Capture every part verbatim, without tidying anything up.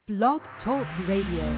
Blog Talk Radio.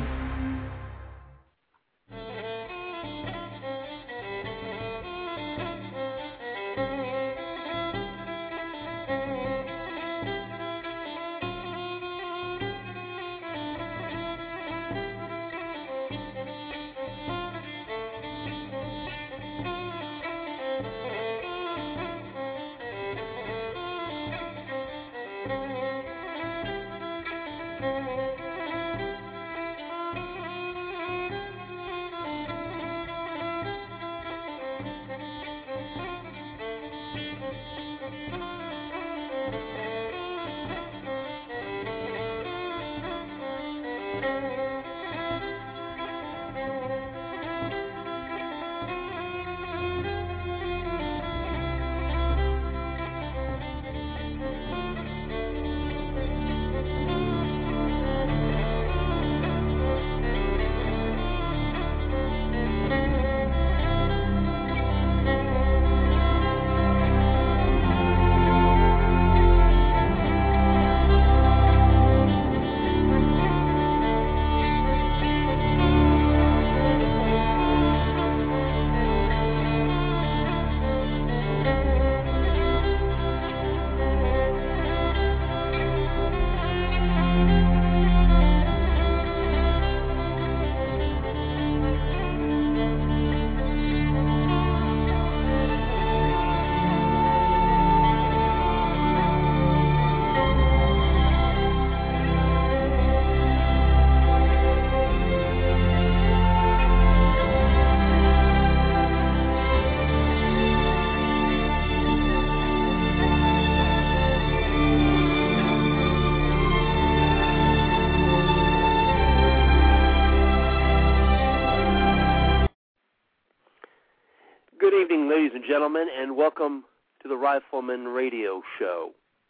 Ladies and gentlemen, and welcome to the Rifleman Radio Show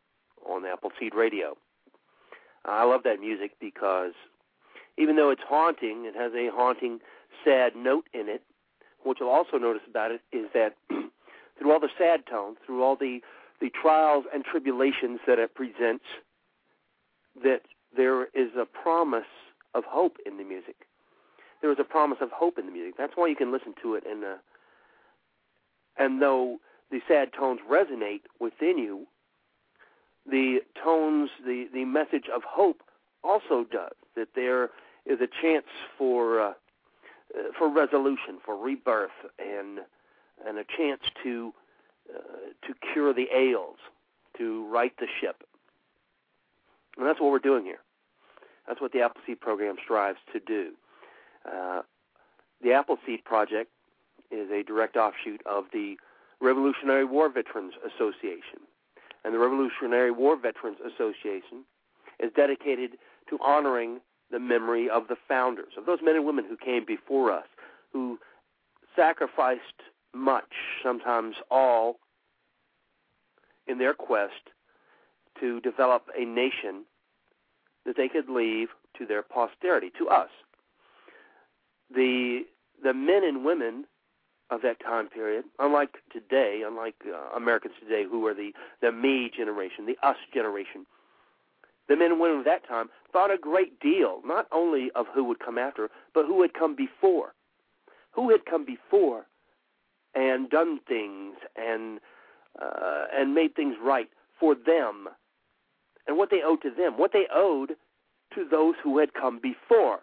on Appleseed Radio. I love that music because even though it's haunting, it has a haunting, sad note in it. What you'll also notice about it is that through all the sad tones, through all the, the trials and tribulations that it presents, that there is a promise of hope in the music. There is a promise of hope in the music. That's why you can listen to it in a And though the sad tones resonate within you, the tones, the, the message of hope also does, that there is a chance for uh, for resolution, for rebirth, and and a chance to uh, to cure the ails, to right the ship. And that's what we're doing here. That's what the Appleseed program strives to do. Uh, the Appleseed Project is a direct offshoot of the Revolutionary War Veterans Association. And the Revolutionary War Veterans Association is dedicated to honoring the memory of the founders, of those men and women who came before us, who sacrificed much, sometimes all, in their quest to develop a nation that they could leave to their posterity, to us. The the men and women of that time period, unlike today, unlike uh, Americans today who are the, the me generation, the us generation, the men and women of that time thought a great deal, not only of who would come after, but who had come before. Who had come before and done things and uh, and made things right for them, and what they owed to them, what they owed to those who had come before.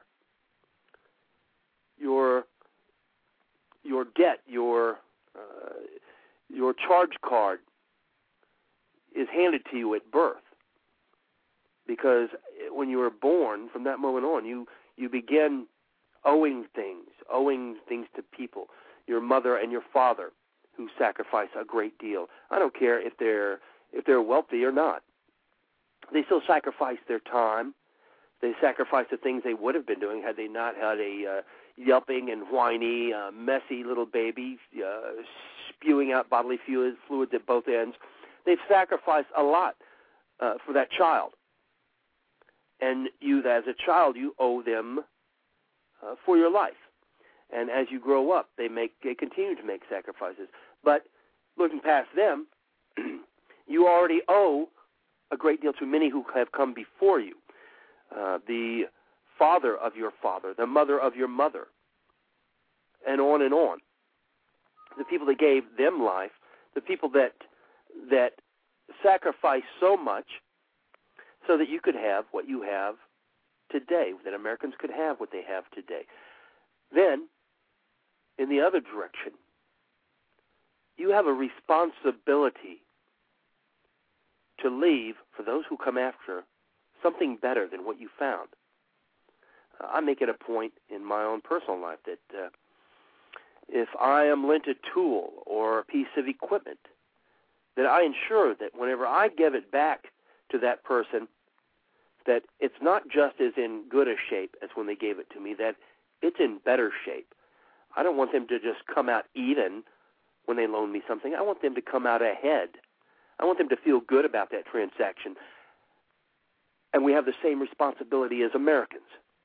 Your Your debt, your uh, your charge card is handed to you at birth, because when you were born, from that moment on, you you begin owing things, owing things to people, your mother and your father, who sacrifice a great deal. I don't care if they're if they're wealthy or not. They still sacrifice their time. They sacrifice the things they would have been doing had they not had a uh, yelping and whiny, uh, messy little baby uh, spewing out bodily fluids, fluids at both ends. They've sacrificed a lot uh, for that child. And you, as a child, you owe them uh, for your life. And as you grow up, they make they continue to make sacrifices. But looking past them, you already owe a great deal to many who have come before you. uh, the father of your father, the mother of your mother, and on and on. The people that gave them life, the people that that sacrificed so much so that you could have what you have today, that Americans could have what they have today. Then, in the other direction, you have a responsibility to leave, for those who come after, something better than what you found. Uh, I make it a point in my own personal life that uh, if I am lent a tool or a piece of equipment, that I ensure that whenever I give it back to that person, that it's not just as in good a shape as when they gave it to me, that it's in better shape. I don't want them to just come out even when they loan me something. I want them to come out ahead. I want them to feel good about that transaction. And we have the same responsibility as Americans.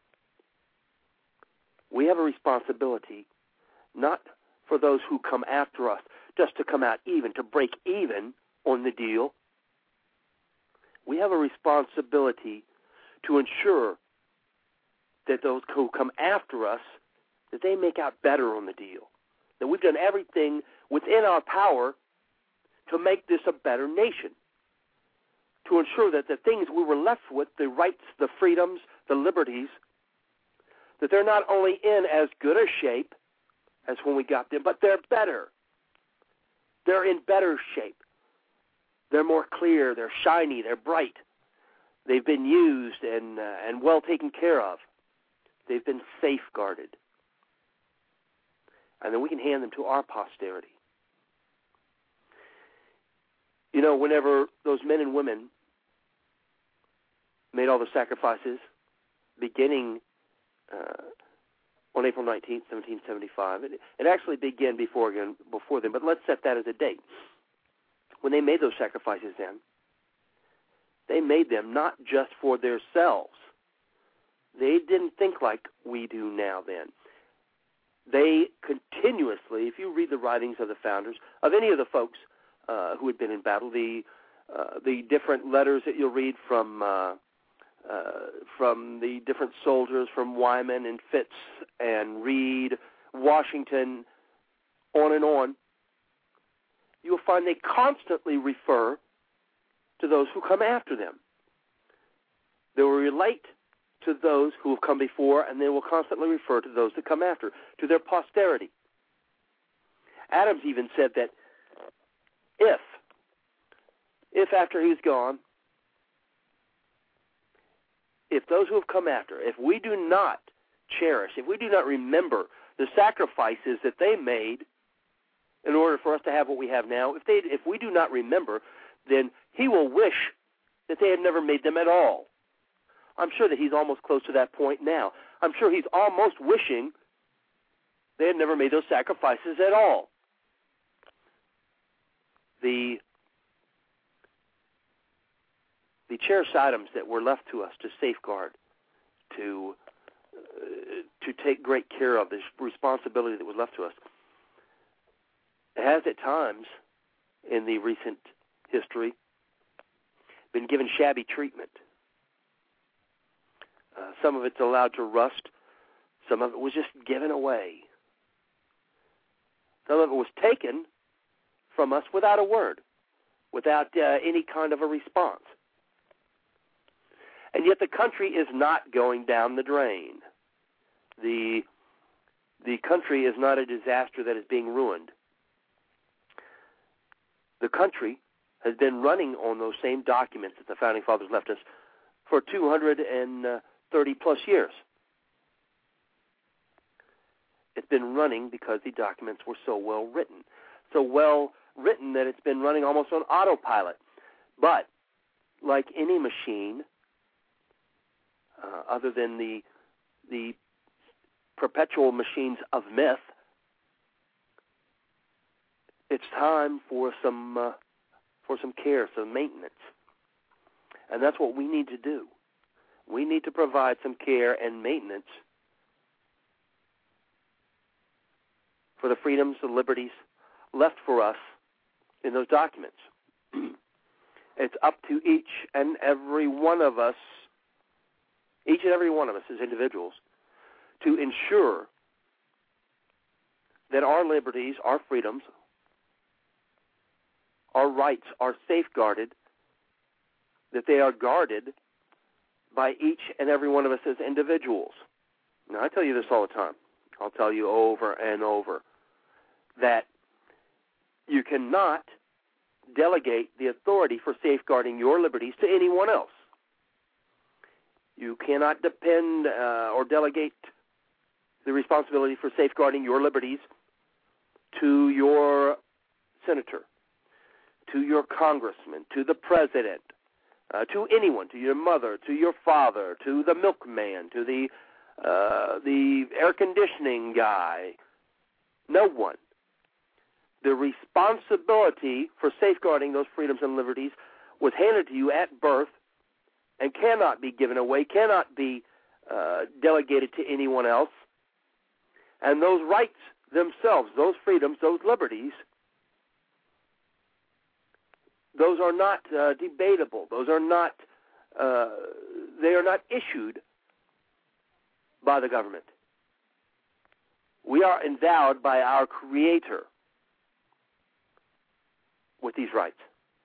We have a responsibility not for those who come after us just to come out even, to break even on the deal. We have a responsibility to ensure that those who come after us, that they make out better on the deal, that we've done everything within our power to make this a better nation, to ensure that the things we were left with, the rights, the freedoms, the liberties, that they're not only in as good a shape as when we got them, but they're better. They're in better shape. They're more clear, they're shiny, they're bright. They've been used and uh, and well taken care of. They've been safeguarded. And then we can hand them to our posterity. You know, whenever those men and women made all the sacrifices, beginning uh, on April nineteenth, seventeen seventy-five, it, it actually began before again before then, but let's set that as a date. When they made those sacrifices then, they made them not just for themselves. They didn't think like we do now then. They continuously, if you read the writings of the founders, of any of the folks uh, who had been in battle, the uh, the different letters that you'll read from uh, uh, from the different soldiers, from Wyman and Fitz and Reed, Washington, on and on, you'll find they constantly refer to those who come after them. They will relate to those who have come before, and they will constantly refer to those that come after, to their posterity. Adams even said that if, if after he's gone, if those who have come after, if we do not cherish, if we do not remember the sacrifices that they made in order for us to have what we have now, if they, if we do not remember, then he will wish that they had never made them at all. I'm sure that he's almost close to that point now. I'm sure he's almost wishing they had never made those sacrifices at all. The, the cherished items that were left to us to safeguard, to, uh, to take great care of, this responsibility that was left to us, has at times in the recent history been given shabby treatment. Uh, some of it's allowed to rust. Some of it was just given away. Some of it was taken from us without a word, without uh, any kind of a response. And yet the country is not going down the drain. The, the country is not a disaster that is being ruined. The country has been running on those same documents that the Founding Fathers left us for two hundred thirty plus years. It's been running because the documents were so well written. So well written that it's been running almost on autopilot. But like any machine, uh, other than the the perpetual machines of myth, it's time for some uh, for some care, some maintenance. And that's what we need to do. We need to provide some care and maintenance for the freedoms, the liberties left for us in those documents. It's up to each and every one of us each and every one of us as individuals, to ensure that our liberties, our freedoms, our rights are safeguarded, that they are guarded by each and every one of us as individuals. Now, I tell you this all the time. I'll tell you over and over that you cannot delegate the authority for safeguarding your liberties to anyone else. You cannot depend uh, or delegate the responsibility for safeguarding your liberties to your senator, to your congressman, to the president, uh, to anyone, to your mother, to your father, to the milkman, to the uh, the air conditioning guy. No one. The responsibility for safeguarding those freedoms and liberties was handed to you at birth and cannot be given away, cannot be uh, delegated to anyone else. And those rights themselves, those freedoms, those liberties, those are not uh, debatable. Those are not, uh, they are not issued by the government. We are endowed by our Creator with these rights.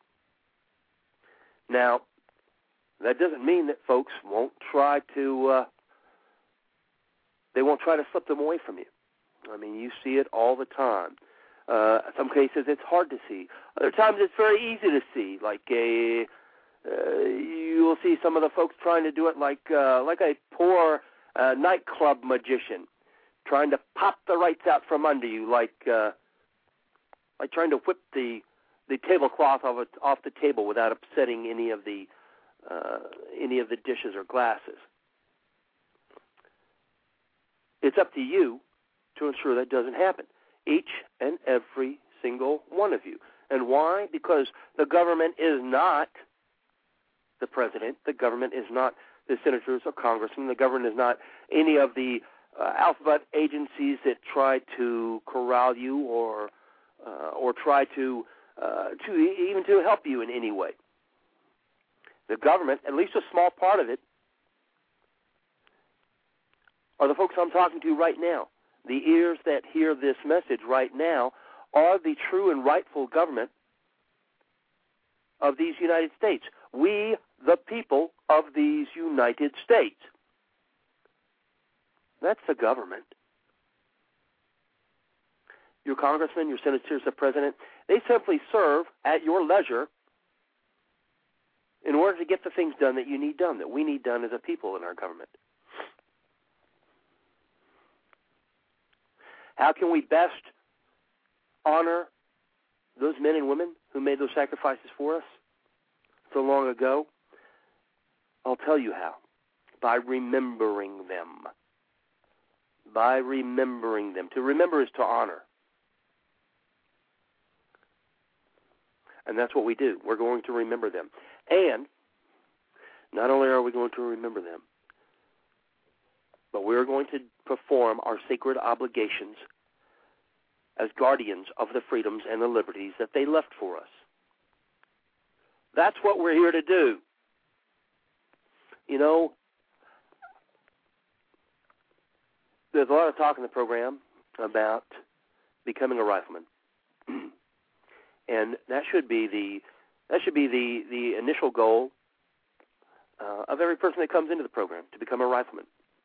Now, that doesn't mean that folks won't try to, uh, they won't try to slip them away from you. I mean, you see it all the time. Uh, in some cases, it's hard to see. Other times, it's very easy to see. Like a, uh, you will see some of the folks trying to do it like uh, like a poor uh, nightclub magician, trying to pop the rights out from under you, like uh, like trying to whip the the tablecloth off, a, off the table without upsetting any of the uh, any of the dishes or glasses. It's up to you to ensure that doesn't happen. Each and every single one of you. And why? Because the government is not the president. The government is not the senators or congressmen. The government is not any of the uh, alphabet agencies that try to corral you or uh, or try to uh, to even to help you in any way. The government, at least a small part of it, are the folks I'm talking to right now. The ears that hear this message right now are the true and rightful government of these United States. We, the people of these United States. That's the government. Your congressmen, your senators, the president, they simply serve at your leisure in order to get the things done that you need done, that we need done as a people in our government. How can we best honor those men and women who made those sacrifices for us so long ago? I'll tell you how. By remembering them. By remembering them. To remember is to honor. And that's what we do. We're going to remember them. And not only are we going to remember them, but we're going to perform our sacred obligations as guardians of the freedoms and the liberties that they left for us. That's what we're here to do. You know, there's a lot of talk in the program about becoming a rifleman. And that should be the that should be the, the initial goal uh, of every person that comes into the program, to become a rifleman.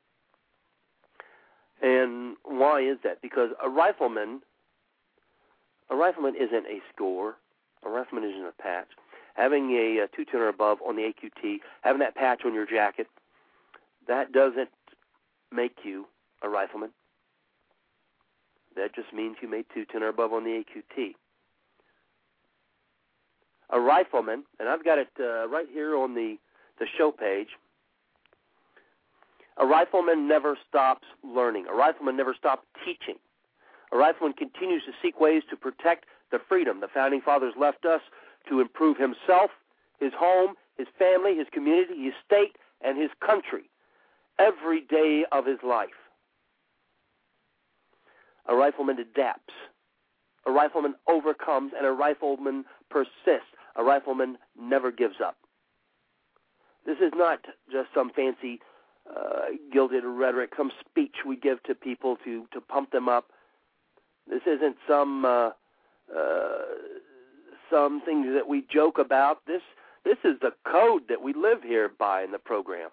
And why is that? Because a rifleman, a rifleman isn't a score. A rifleman isn't a patch. Having a, a two-ten or above on the A Q T, having that patch on your jacket, that doesn't make you a rifleman. That just means you made two ten or above on the A Q T. A rifleman, and I've got it uh, right here on the, the show page, a rifleman never stops learning. A rifleman never stops teaching. A rifleman continues to seek ways to protect the freedom the Founding Fathers left us, to improve himself, his home, his family, his community, his state, and his country every day of his life. A rifleman adapts. A rifleman overcomes, and a rifleman persists. A rifleman never gives up. This is not just some fancy uh, gilded rhetoric, some speech we give to people to, to pump them up. This isn't some uh, uh, some things that we joke about. This this is the code that we live here by in the program.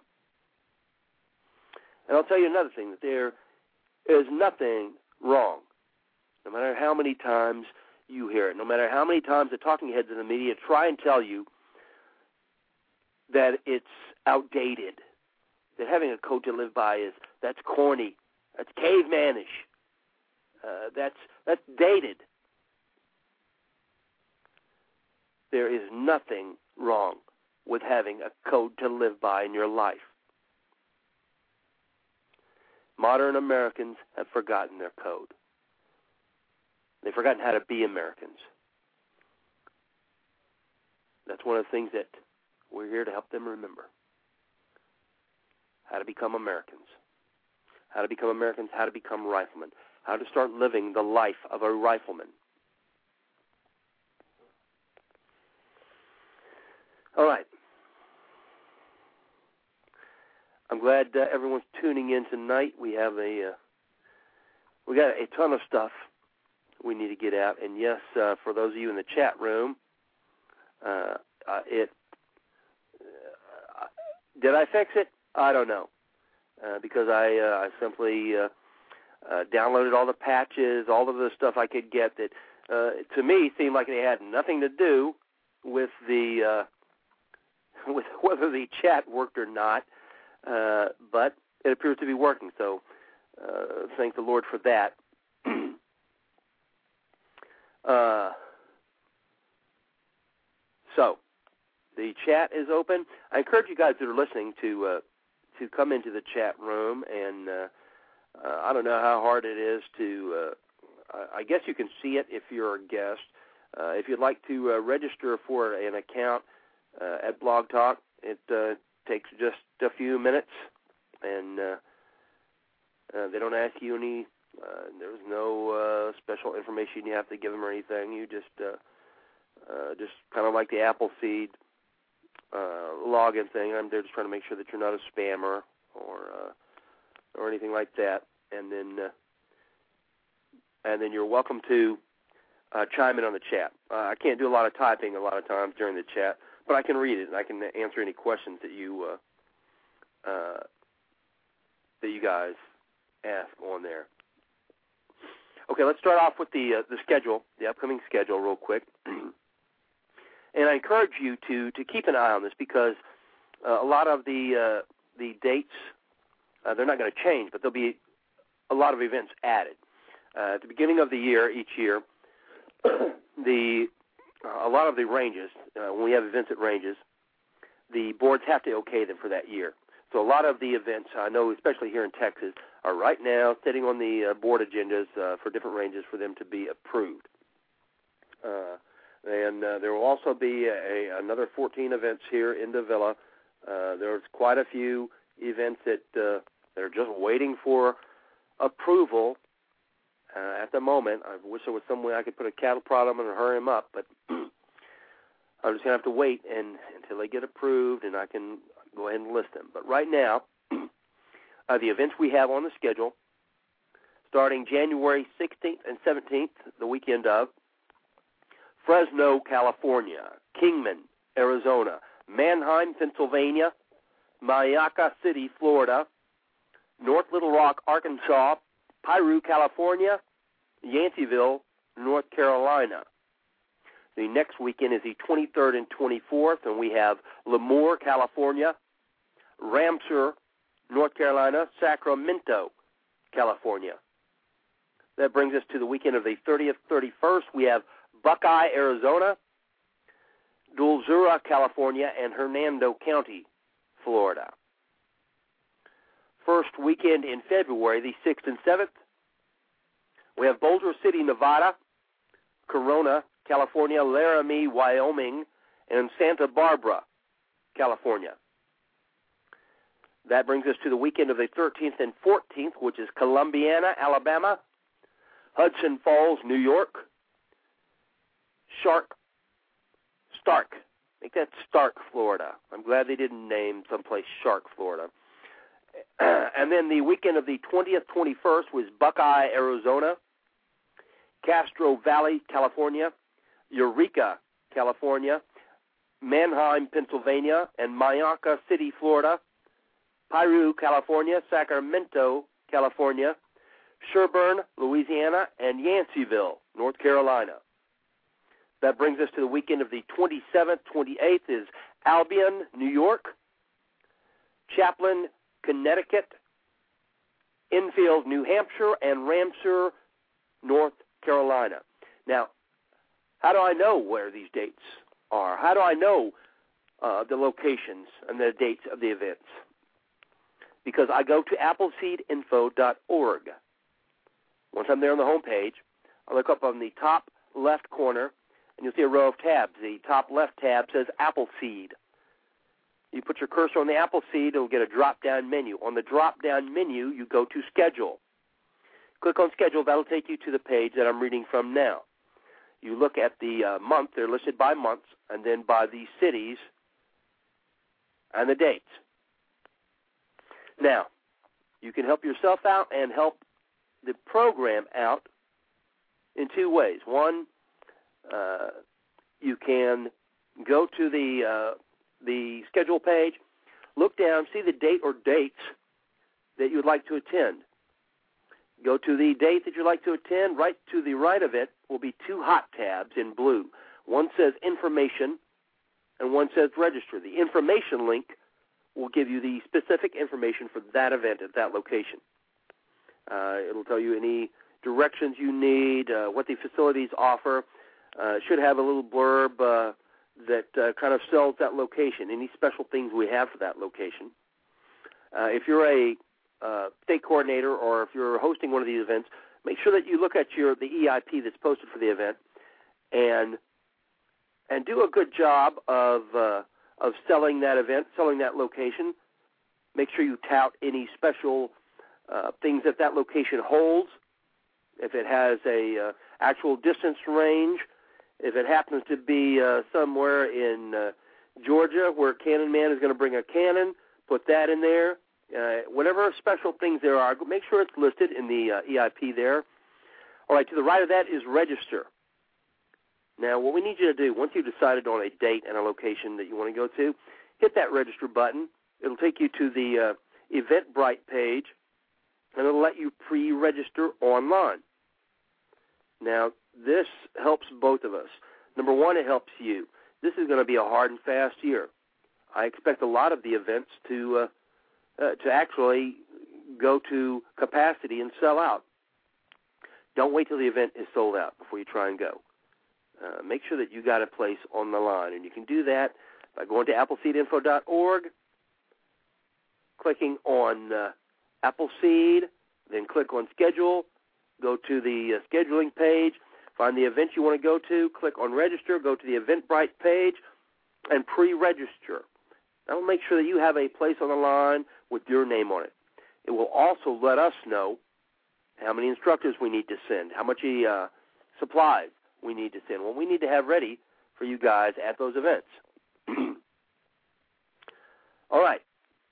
And I'll tell you another thing, that there is nothing wrong, no matter how many times you hear it, no matter how many times the talking heads in the media try and tell you that it's outdated, that having a code to live by is, that's corny, that's cavemanish, uh, that's, that's dated. There is nothing wrong with having a code to live by in your life. Modern Americans have forgotten their code. They've forgotten how to be Americans. That's one of the things that we're here to help them remember. How to become Americans. How to become Americans, how to become riflemen. How to start living the life of a rifleman. All right. I'm glad uh, everyone's tuning in tonight. We have a uh, we got a ton of stuff we need to get out. And yes, uh, for those of you in the chat room, uh, uh, it uh, did I fix it? I don't know, uh, because I uh, I simply uh, uh, downloaded all the patches, all of the stuff I could get that uh, to me seemed like it had nothing to do with the uh, with whether the chat worked or not. Uh, but it appears to be working, so uh, thank the Lord for that. uh, so, the chat is open. I encourage you guys that are listening to uh, to come into the chat room, and uh, uh, I don't know how hard it is to, uh, I guess you can see it if you're a guest. Uh, if you'd like to uh, register for an account uh, at Blog Talk, it uh, takes just a few minutes, and uh, uh, they don't ask you any, uh, there's no uh, special information you have to give them or anything. You just uh, uh, just kind of like the Appleseed uh, login thing. I'm there just trying to make sure that you're not a spammer or uh, or anything like that. And then uh, and then you're welcome to uh, chime in on the chat. Uh, I can't do a lot of typing a lot of times during the chat, but I can read it and I can answer any questions that you uh, uh, that you guys ask on there. Okay, let's start off with the uh, the schedule, the upcoming schedule, real quick. And I encourage you to, to keep an eye on this, because uh, a lot of the uh, the dates, uh, they're not going to change, but there'll be a lot of events added. Uh, at the beginning of the year, each year, the uh, a lot of the ranges, uh, when we have events at ranges, the boards have to okay them for that year. So a lot of the events, I know especially here in Texas, are right now sitting on the uh, board agendas uh, for different ranges for them to be approved. Uh, and uh, there will also be a, a, another fourteen events here in the Villa. Uh, there's quite a few events that uh, they're just waiting for approval uh, at the moment. I wish there was some way I could put a cattle prod on them and hurry them up, but I'm just going to have to wait and, until they get approved, and I can go ahead and list them. But right now, uh, the events we have on the schedule, starting January sixteenth and seventeenth, the weekend of, Fresno, California, Kingman, Arizona, Manheim, Pennsylvania, Mayaca City, Florida, North Little Rock, Arkansas, Piru, California, Yanceyville, North Carolina. The next weekend is the twenty-third and twenty-fourth, and we have Lemoore, California, Ramseur, North Carolina, Sacramento, California. That brings us to the weekend of the thirtieth, thirty-first. We have Buckeye, Arizona, Dulzura, California, and Hernando County, Florida. First weekend in February, the sixth and seventh, we have Boulder City, Nevada, Corona, California, Laramie, Wyoming, and Santa Barbara, California. That brings us to the weekend of the thirteenth and fourteenth, which is Columbiana, Alabama, Hudson Falls, New York, Shark, Stark. Make that Stark, Florida. I'm glad they didn't name someplace Shark, Florida. And then the weekend of the twentieth, twenty-first was Buckeye, Arizona, Castro Valley, California, Eureka, California, Manheim, Pennsylvania, and Mayanca City, Florida, Piru, California, Sacramento, California, Sherburne, Louisiana, and Yanceyville, North Carolina. That brings us to the weekend of the twenty-seventh, twenty-eighth is Albion, New York, Chaplin, Connecticut, Enfield, New Hampshire, and Ramseur, North Carolina. Now, how do I know where these dates are? How do I know uh, the locations and the dates of the events? Because I go to appleseed info dot org. Once I'm there on the home page, I look up on the top left corner, and you'll see a row of tabs. The top left tab says Appleseed. You put your cursor on the Appleseed, it'll get a drop-down menu. On the drop-down menu, you go to Schedule. Click on Schedule. That'll take you to the page that I'm reading from now. You look at the uh, month. They're listed by months, and then by the cities and the dates. Now, you can help yourself out and help the program out in two ways. One, uh, you can go to the uh, the schedule page, look down, see the date or dates that you would like to attend. Go to the date that you'd like to attend. Right to the right of it will be two hot tabs in blue. One says Information, and one says Register. The Information link will give you the specific information for that event at that location. Uh, it'll tell you any directions you need, uh, what the facilities offer. Uh, it should have a little blurb uh, that uh, kind of sells that location, any special things we have for that location. Uh, if you're a uh, state coordinator or if you're hosting one of these events, make sure that you look at your the E I P that's posted for the event and and do a good job of uh, of selling that event, selling that location. Make sure you tout any special uh, things that that location holds. If it has a uh, actual distance range, if it happens to be uh, somewhere in uh, Georgia where Cannon Man is going to bring a cannon, put that in there. Uh, whatever special things there are, make sure it's listed in the uh, E I P there. All right, to the right of that is Register. Now, what we need you to do, once you've decided on a date and a location that you want to go to, hit that Register button. It'll take you to the uh, Eventbrite page, and it'll let you pre-register online. Now, this helps both of us. Number one, it helps you. This is going to be a hard and fast year. I expect a lot of the events to uh, uh, to actually go to capacity and sell out. Don't wait till the event is sold out before you try and go. Uh, make sure that you got a place on the line, and you can do that by going to appleseed info dot org, clicking on uh, Appleseed, then click on Schedule, go to the uh, scheduling page, find the event you want to go to, click on Register, go to the Eventbrite page, and pre-register. That will make sure that you have a place on the line with your name on it. It will also let us know how many instructors we need to send, how much uh, supplies we need to send, what we need to have ready for you guys at those events. All right.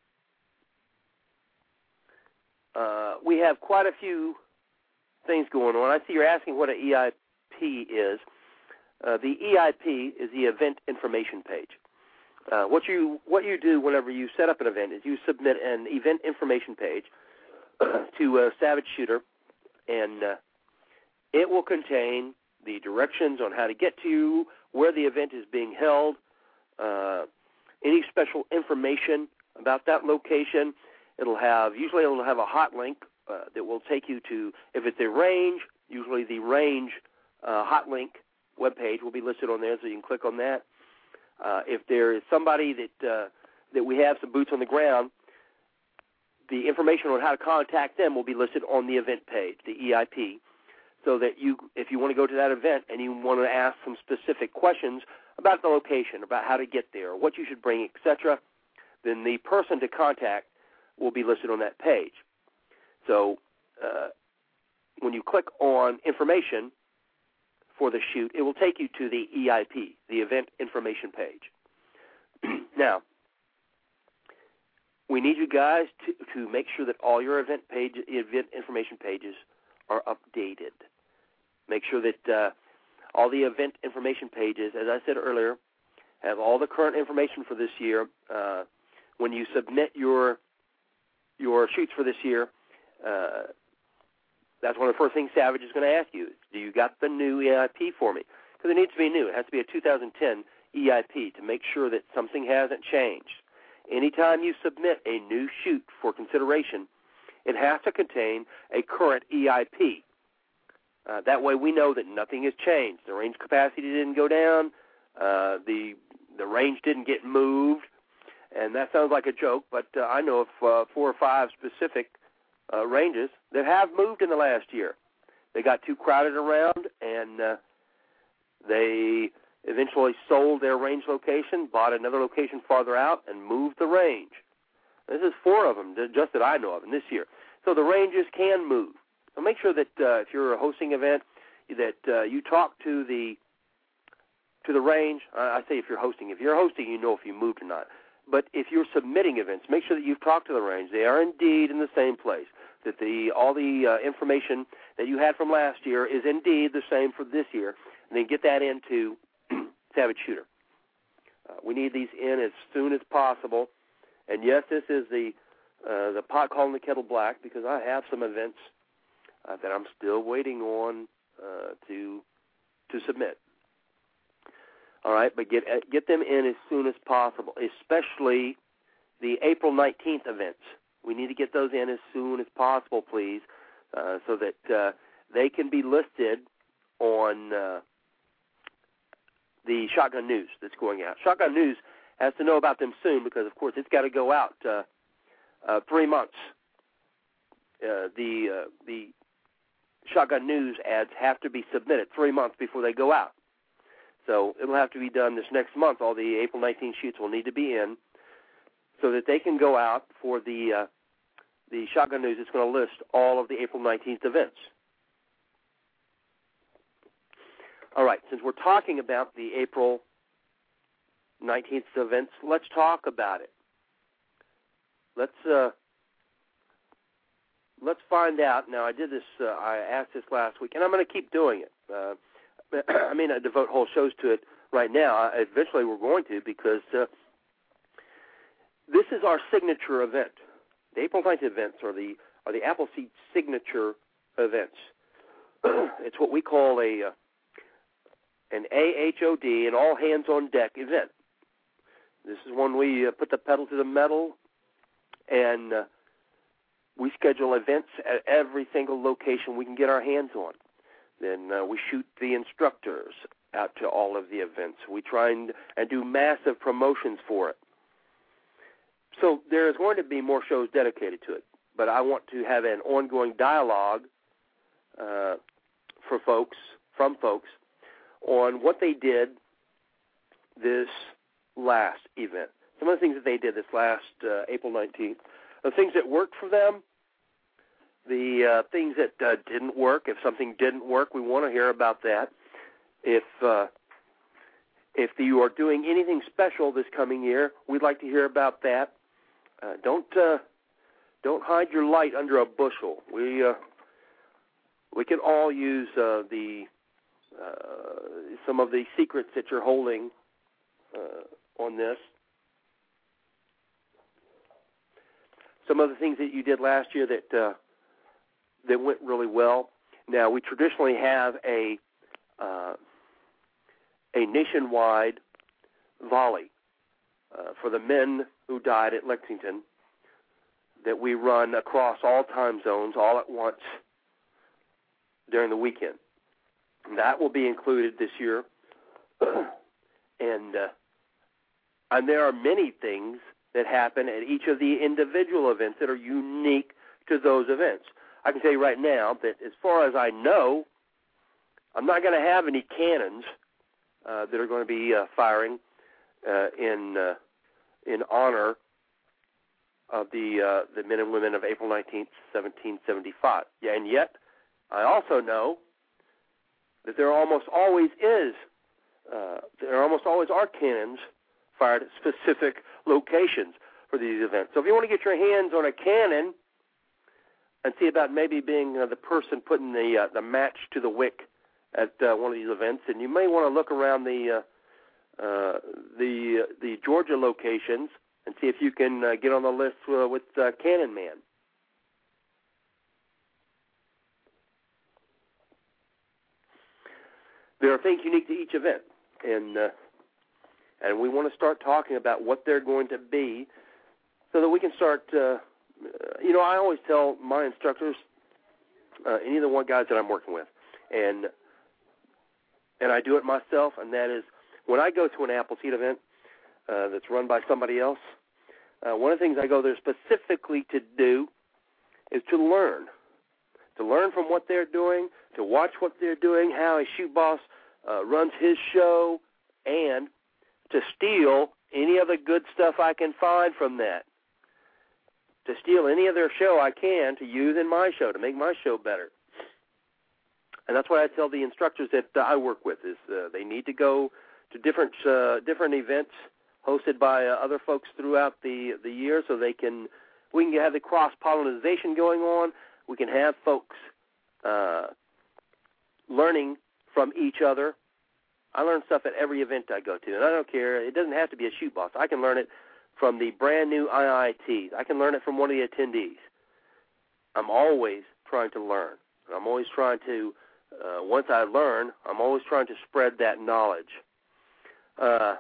Uh, we have quite a few things going on. I see you're asking what an E I P is. Uh, the E I P is the event information page. Uh, what you what you do whenever you set up an event is you submit an event information page to uh, Savage Shooter, and uh, it will contain the directions on how to get to you, where the event is being held, uh, any special information about that location. It'll have usually it'll have a hot link uh, that will take you to, if it's a range, usually the range uh, hot link webpage will be listed on there, so you can click on that. Uh, if there is somebody that uh, that we have some boots on the ground, the information on how to contact them will be listed on the event page, the E I P, so that you, if you want to go to that event and you want to ask some specific questions about the location, about how to get there, what you should bring, et cetera, then the person to contact will be listed on that page. So uh, when you click on information for the shoot, it will take you to the E I P, the event information page. Now, we need you guys to, to make sure that all your event page, event information pages are updated. Make sure that uh, all the event information pages, as I said earlier, have all the current information for this year. Uh, when you submit your your shoots for this year, uh, that's one of the first things Savage is going to ask you. Do you got the new E I P for me? Because it needs to be new. It has to be a two thousand ten E I P to make sure that something hasn't changed. Anytime you submit a new shoot for consideration, it has to contain a current E I P. Uh, that way we know that nothing has changed. The range capacity didn't go down. Uh, the the range didn't get moved. And that sounds like a joke, but uh, I know of uh, four or five specific uh, ranges that have moved in the last year. They got too crowded around, and uh, they eventually sold their range location, bought another location farther out, and moved the range. This is four of them, just that I know of in this year. So the ranges can move. So make sure that uh, if you're hosting an event, that uh, you talk to the to the range. Uh, I say if you're hosting. If you're hosting, you know if you moved or not. But if you're submitting events, make sure that you've talked to the range. They are indeed in the same place. That the all the uh, information that you had from last year is indeed the same for this year. And then get that into Savage Shooter. Uh, we need these in as soon as possible. And yes, this is the uh, the pot calling the kettle black, because I have some events uh, that I'm still waiting on uh, to to submit. All right, but get get them in as soon as possible, especially the April nineteenth events. We need to get those in as soon as possible, please, uh, so that uh, they can be listed on uh, the Shotgun News that's going out. Shotgun News has to know about them soon because, of course, it's got to go out uh, uh, three months. Uh, the uh, the Shotgun News ads have to be submitted three months before they go out. So it'll have to be done this next month. All the April nineteenth shoots will need to be in so that they can go out for the uh, the Shotgun News. It's going to list all of the April nineteenth events. All right, since we're talking about the April nineteenth events, let's talk about it. Let's uh, let's find out. Now, I did this. Uh, I asked this last week, and I'm going to keep doing it. Uh, I mean, I devote whole shows to it right now. Eventually, we're going to, because uh, this is our signature event. The April nineteenth events are the are the Appleseed signature events. It's what we call a uh, an A H O D, an all hands on deck event. This is when we uh, put the pedal to the metal, and uh, we schedule events at every single location we can get our hands on. Then uh, we shoot the instructors out to all of the events. We try and, and do massive promotions for it. So there is going to be more shows dedicated to it, but I want to have an ongoing dialogue uh, for folks, from folks, on what they did this last event. Some of the things that they did this last uh, April nineteenth, the things that worked for them, the uh, things that uh, didn't work. If something didn't work, we want to hear about that. If uh, if you are doing anything special this coming year, we'd like to hear about that. Uh, don't uh, don't hide your light under a bushel. We uh, we can all use uh, the uh, some of the secrets that you're holding uh, on this. Some of the things that you did last year that uh, that went really well. Now, we traditionally have a uh, a nationwide volley uh, for the men who died at Lexington that we run across all time zones all at once during the weekend. And that will be included this year. and uh, and there are many things that happen at each of the individual events that are unique to those events. I can tell you right now that as far as I know, I'm not going to have any cannons uh, that are going to be uh, firing uh, in uh, in honor of the uh, the men and women of April nineteenth, seventeen seventy-five. Yeah, and yet I also know that there almost always is uh, there almost always are cannons fired at specific locations. for these events. So if you want to get your hands on a Canon and see about maybe being uh, the person putting the uh, the match to the wick at uh, one of these events, and you may want to look around the uh, uh, the uh, the Georgia locations and see if you can uh, get on the list uh, with uh, Cannon Man. There are things unique to each event, and uh, and we want to start talking about what they're going to be, so that we can start. Uh, you know, I always tell my instructors, uh, any of the one guys that I'm working with, and and I do it myself, and that is when I go to an Appleseed event uh, that's run by somebody else. Uh, one of the things I go there specifically to do is to learn. To learn from what they're doing, to watch what they're doing, how a shoot boss uh, runs his show, and to steal any of the good stuff I can find from that. To steal any of their show I can to use in my show, to make my show better. And that's what I tell the instructors that uh, I work with, is uh, they need to go to different uh, different events hosted by uh, other folks throughout the, the year, so they can we can have the cross-pollination going on. We can have folks uh, learning from each other. I learn stuff at every event I go to, and I don't care. It doesn't have to be a shoot boss. I can learn it from the brand new I I Ts. I can learn it from one of the attendees. I'm always trying to learn. I'm always trying to, uh, once I learn, I'm always trying to spread that knowledge. Uh,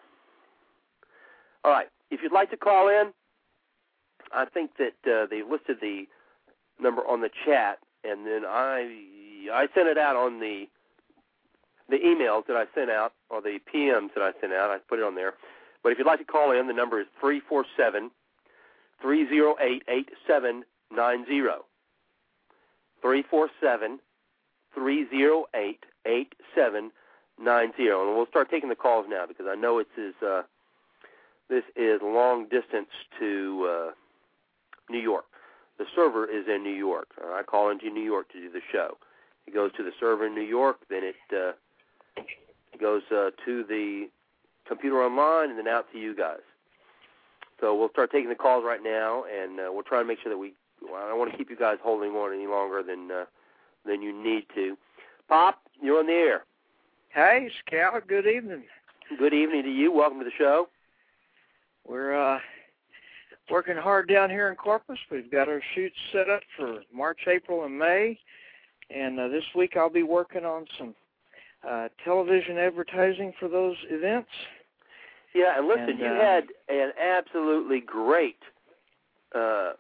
all right. If you'd like to call in, I think that uh, they listed the number on the chat, and then I I sent it out on the the emails that I sent out, or the P Ms that I sent out. I put it on there. But if you'd like to call in, the number is three four seven, three oh eight, eight seven nine zero. three four seven, three oh eight, eight seven nine zero. And we'll start taking the calls now, because I know it's is, uh, this is long distance to uh, New York. The server is in New York. Uh, I call into New York to do the show. It goes to the server in New York, then it uh, goes uh, to the computer online, and then out to you guys. So we'll start taking the calls right now, and uh, we'll try to make sure that we. Well, I don't want to keep you guys holding on any longer than uh, than you need to. Pop, you're on the air. Hey, Scout. Good evening. Good evening to you. Welcome to the show. We're uh, working hard down here in Corpus. We've got our shoots set up for March, April, and May. And uh, this week I'll be working on some uh, television advertising for those events. Yeah, and listen, and, you uh, had an absolutely great uh,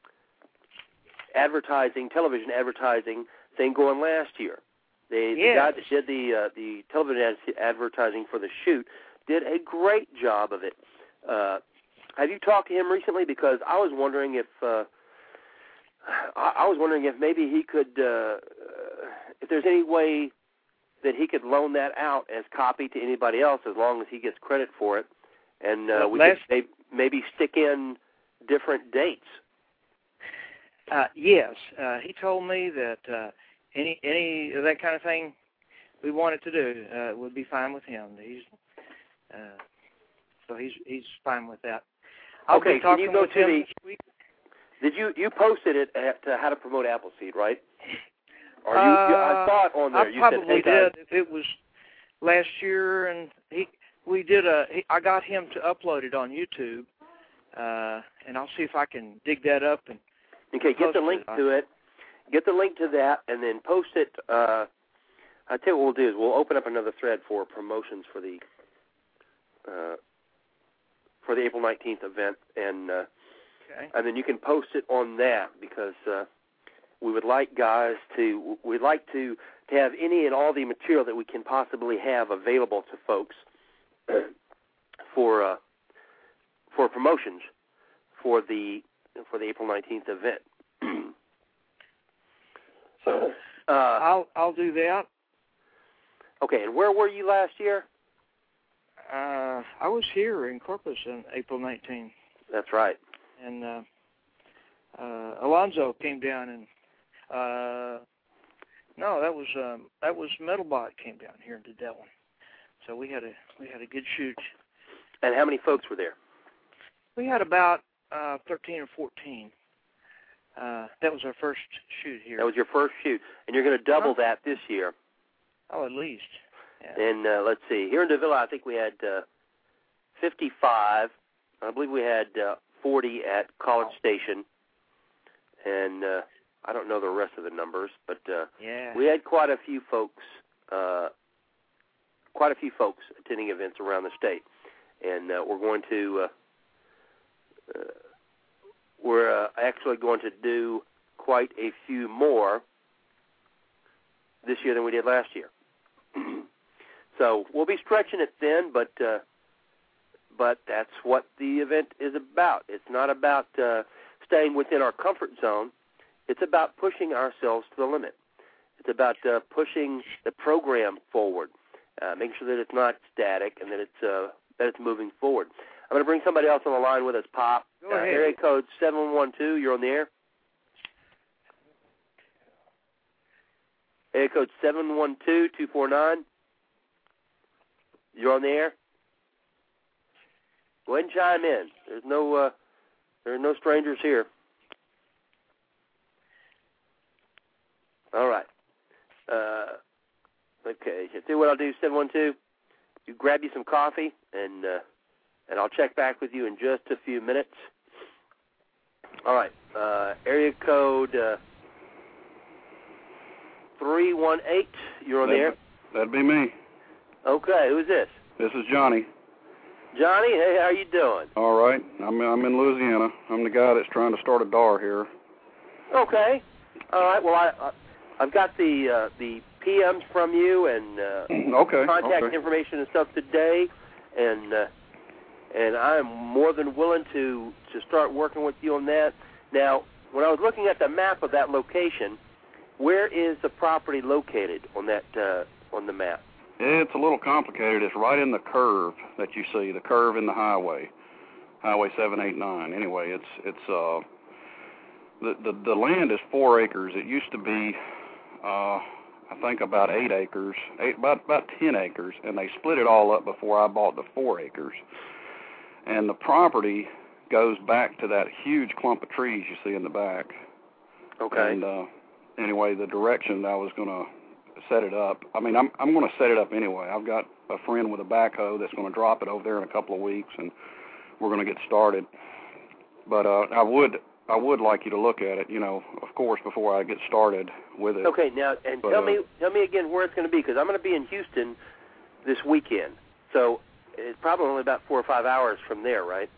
advertising, television advertising thing going last year. The, yes. the guy that did the uh, the television ad- advertising for the shoot did a great job of it. Uh, have you talked to him recently? Because I was wondering if uh, I, I was wondering if maybe he could, uh, if there's any way that he could loan that out as copy to anybody else, as long as he gets credit for it, and uh, well, we last, could maybe stick in different dates. Uh, yes, uh, he told me that uh, any any of that kind of thing we wanted to do uh, would be fine with him. He's uh, so he's he's fine with that. I'll okay, be talking can you go with to him the? this week. Did you you posted it at uh, How to Promote Appleseed, right? Or you, uh, you, I saw it on there. I You probably said, hey, did. It was last year, and he we did a. He, I got him to upload it on YouTube, uh, and I'll see if I can dig that up and. Okay, get the link it. to it. Get the link to that, and then post it. Uh, I tell you what we'll do is we'll open up another thread for promotions for the uh, for the April nineteenth event, and uh, okay. and then you can post it on that, because uh, we would like guys to we'd like to to have any and all the material that we can possibly have available to folks for uh, for promotions for the. for the April nineteenth event. so, uh, I'll I'll do that. Okay, and where were you last year? Uh, I was here in Corpus on April nineteenth. That's right. And uh, uh, Alonzo came down, and uh, no, that was um, that was Metalbot came down here and did that one. So we had a we had a good shoot. And how many folks were there? We had about uh, thirteen and fourteen. Uh, that was our first shoot here. That was your first shoot, and you're going to double Uh-huh. that this year. Oh, at least. Yeah. And uh, let's see, here in Davila, I think we had uh, fifty-five. I believe we had uh, forty at College Station, and uh, I don't know the rest of the numbers, but uh, yeah. we had quite a few folks, uh, quite a few folks attending events around the state, and uh, we're going to, uh, uh, we're uh, actually going to do quite a few more this year than we did last year. So we'll be stretching it thin, but uh, but that's what the event is about. It's not about uh, staying within our comfort zone. It's about pushing ourselves to the limit. It's about uh, pushing the program forward, uh, making sure that it's not static and that it's uh, that it's moving forward. I'm going to bring somebody else on the line with us, Pop. Go ahead. Uh, area code seven one two. You're on the air. Area code seven one two, two four nine. You're on the air. Go ahead and chime in. There's no uh, there are no strangers here. All right. Uh, okay. See what I'll do, seven one two. You grab you some coffee, and uh, and I'll check back with you in just a few minutes. All right. Uh, area code uh, three one eight. You're on the air. That'd be me. Okay. Who's this? This is Johnny. Johnny. Hey, how you doing? All right. I'm I'm in Louisiana. I'm the guy that's trying to start a D A R here. Okay. All right. Well, I, I I've got the uh, the P Ms from you and uh, okay. contact okay. information and stuff today, and uh, and I'm more than willing to to start working with you on that. Now, when I was looking at the map of that location, where is the property located on that uh, on the map? It's a little complicated. It's right in the curve that you see, the curve in the highway, Highway seven eight nine. Anyway, it's it's uh the the, the land is four acres. It used to be uh I think about eight acres, eight about about ten acres, and they split it all up before I bought the four acres. And the property goes back to that huge clump of trees you see in the back. Okay. And uh, anyway, the direction I was going to set it up, I mean, I'm I'm going to set it up anyway. I've got a friend with a backhoe that's going to drop it over there in a couple of weeks, and we're going to get started. But uh, I would I would like you to look at it, you know, of course, before I get started with it. Okay. Now, and but, tell uh, me tell me again where it's going to be, because I'm going to be in Houston this weekend. So it's probably only about four or five hours from there, right?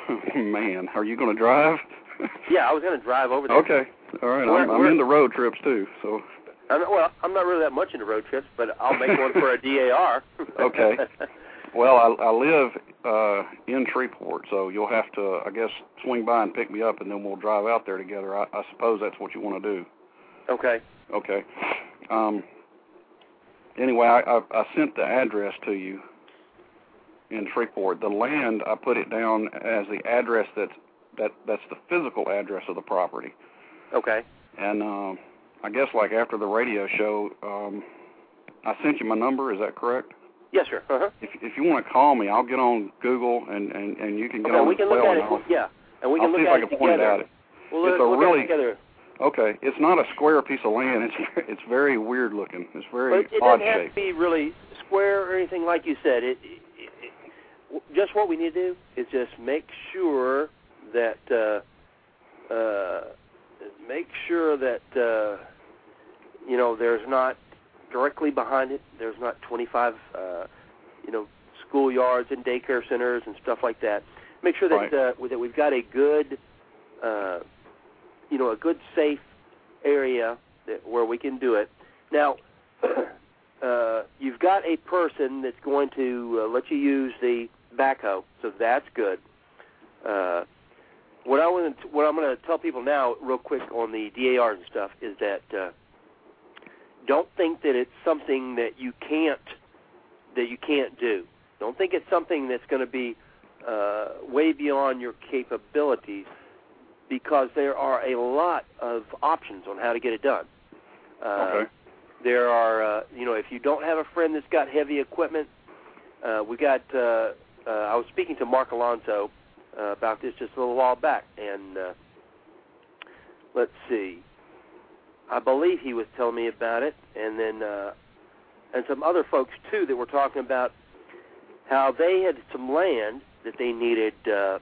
Man, are you going to drive? Yeah, I was going to drive over there. Okay. All right. Where, I'm, I'm where, into road trips too, so. I'm, well, I'm not really that much into road trips, but I'll make one for a D A R. Okay. Well, I, I live uh, in Shreveport, so you'll have to, I guess, swing by and pick me up, and then we'll drive out there together. I, I suppose that's what you want to do. Okay. Okay. Um, anyway, I, I, I sent the address to you in Shreveport. The land, I put it down as the address that's that that's the physical address of the property. Okay. And um, I guess like after the radio show, um, I sent you my number. Is that correct? Yes, sir. Uh-huh. If if you want to call me, I'll get on Google and, and, and you can get Okay, on we as can well. look at and it. I'll, Yeah, and we can I'll look see at if I it can point it together. at it. We'll It's look, a look really at it together. Okay. It's not a square piece of land. It's it's very weird looking. It's very But it odd doesn't have shaped. to be really square or anything like you said. It, it, it, it just what we need to do is just make sure that uh, uh, make sure that uh, you know there's not directly behind it. There's not twenty-five uh, you know schoolyards and daycare centers and stuff like that. Make sure that Right. uh, that we've got a good uh, you know a good safe area that, where we can do it. Now. Uh, you've got a person that's going to uh, let you use the backhoe, so that's good. Uh, what I want to, what I'm going to tell people now, real quick, on the D A Rs and stuff, is that uh, don't think that it's something that you can't that you can't do. Don't think it's something that's going to be uh, way beyond your capabilities, because there are a lot of options on how to get it done. Uh, Okay. There are, uh, you know, if you don't have a friend that's got heavy equipment, uh, we got, uh, uh, I was speaking to Mark Alonso uh, about this just a little while back, and uh, let's see, I believe he was telling me about it, and then uh, and some other folks too that were talking about how they had some land that they needed uh,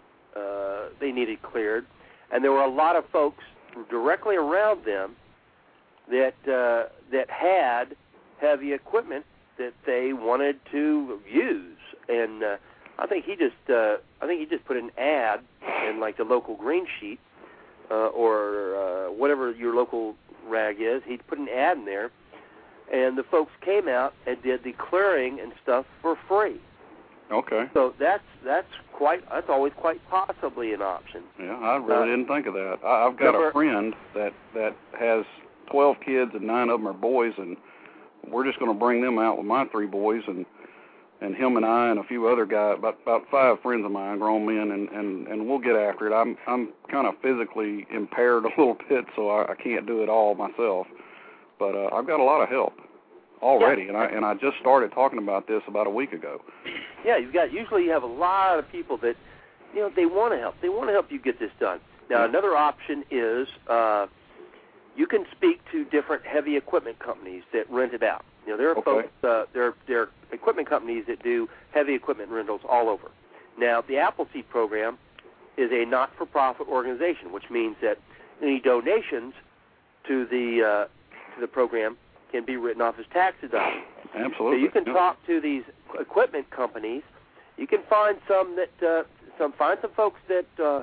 uh, they needed cleared, and there were a lot of folks directly around them that uh, that had heavy equipment that they wanted to use, and uh, I think he just uh, I think he just put an ad in like the local green sheet uh, or uh, whatever your local rag is. He put an ad in there, and the folks came out and did the clearing and stuff for free. Okay. So that's that's quite that's always quite possibly an option. Yeah, I really uh, didn't think of that. I, I've got never, a friend that that has twelve kids and nine of them are boys, and we're just going to bring them out with my three boys, and and him and I and a few other guys, about about five friends of mine, grown men, and and and we'll get after it. I'm I'm kind of physically impaired a little bit, so I, I can't do it all myself, but uh, I've got a lot of help already, yeah. and I and I just started talking about this about a week ago. Yeah, you've got usually you have a lot of people that you know they want to help. They want to help you get this done. Now, yeah. Another option is uh, you can speak to different heavy equipment companies that rent it out. You know, there are okay. folks, uh, there, there are equipment companies that do heavy equipment rentals all over. Now, the Appleseed program is a not-for-profit organization, which means that any donations to the uh, to the program can be written off as tax deductible. Absolutely. So you can yeah. talk to these equipment companies. You can find some that uh, some find some folks that uh,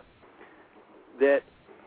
that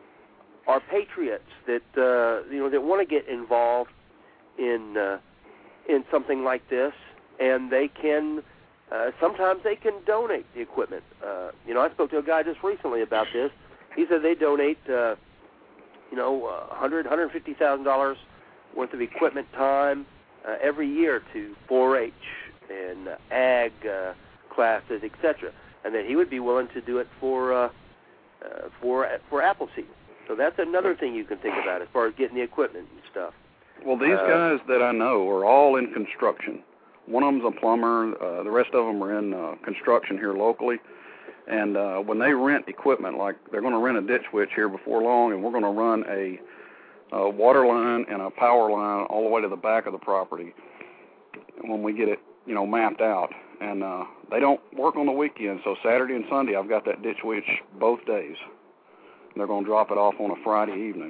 are patriots that uh, you know that want to get involved in uh, in something like this, and they can uh, sometimes they can donate the equipment. Uh, you know, I spoke to a guy just recently about this. He said they donate uh, you know uh, one hundred thousand dollars, one hundred fifty thousand dollars worth of equipment time uh, every year to four H and uh, ag uh, classes, et cetera, and that he would be willing to do it for uh, uh, for for Appleseed. So that's another thing you can think about as far as getting the equipment and stuff. Well, these uh, guys that I know are all in construction. One of them's a plumber. Uh, the rest of them are in uh, construction here locally. And uh, when they rent equipment, like they're going to rent a ditch witch here before long, and we're going to run a, a water line and a power line all the way to the back of the property when we get it, you know, mapped out. And uh, they don't work on the weekends, so Saturday and Sunday I've got that ditch witch both days. And they're going to drop it off on a Friday evening.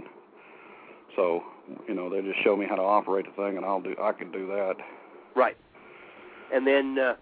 So, you know, they just show me how to operate the thing, and I'll do. I can do that. Right. And then, uh,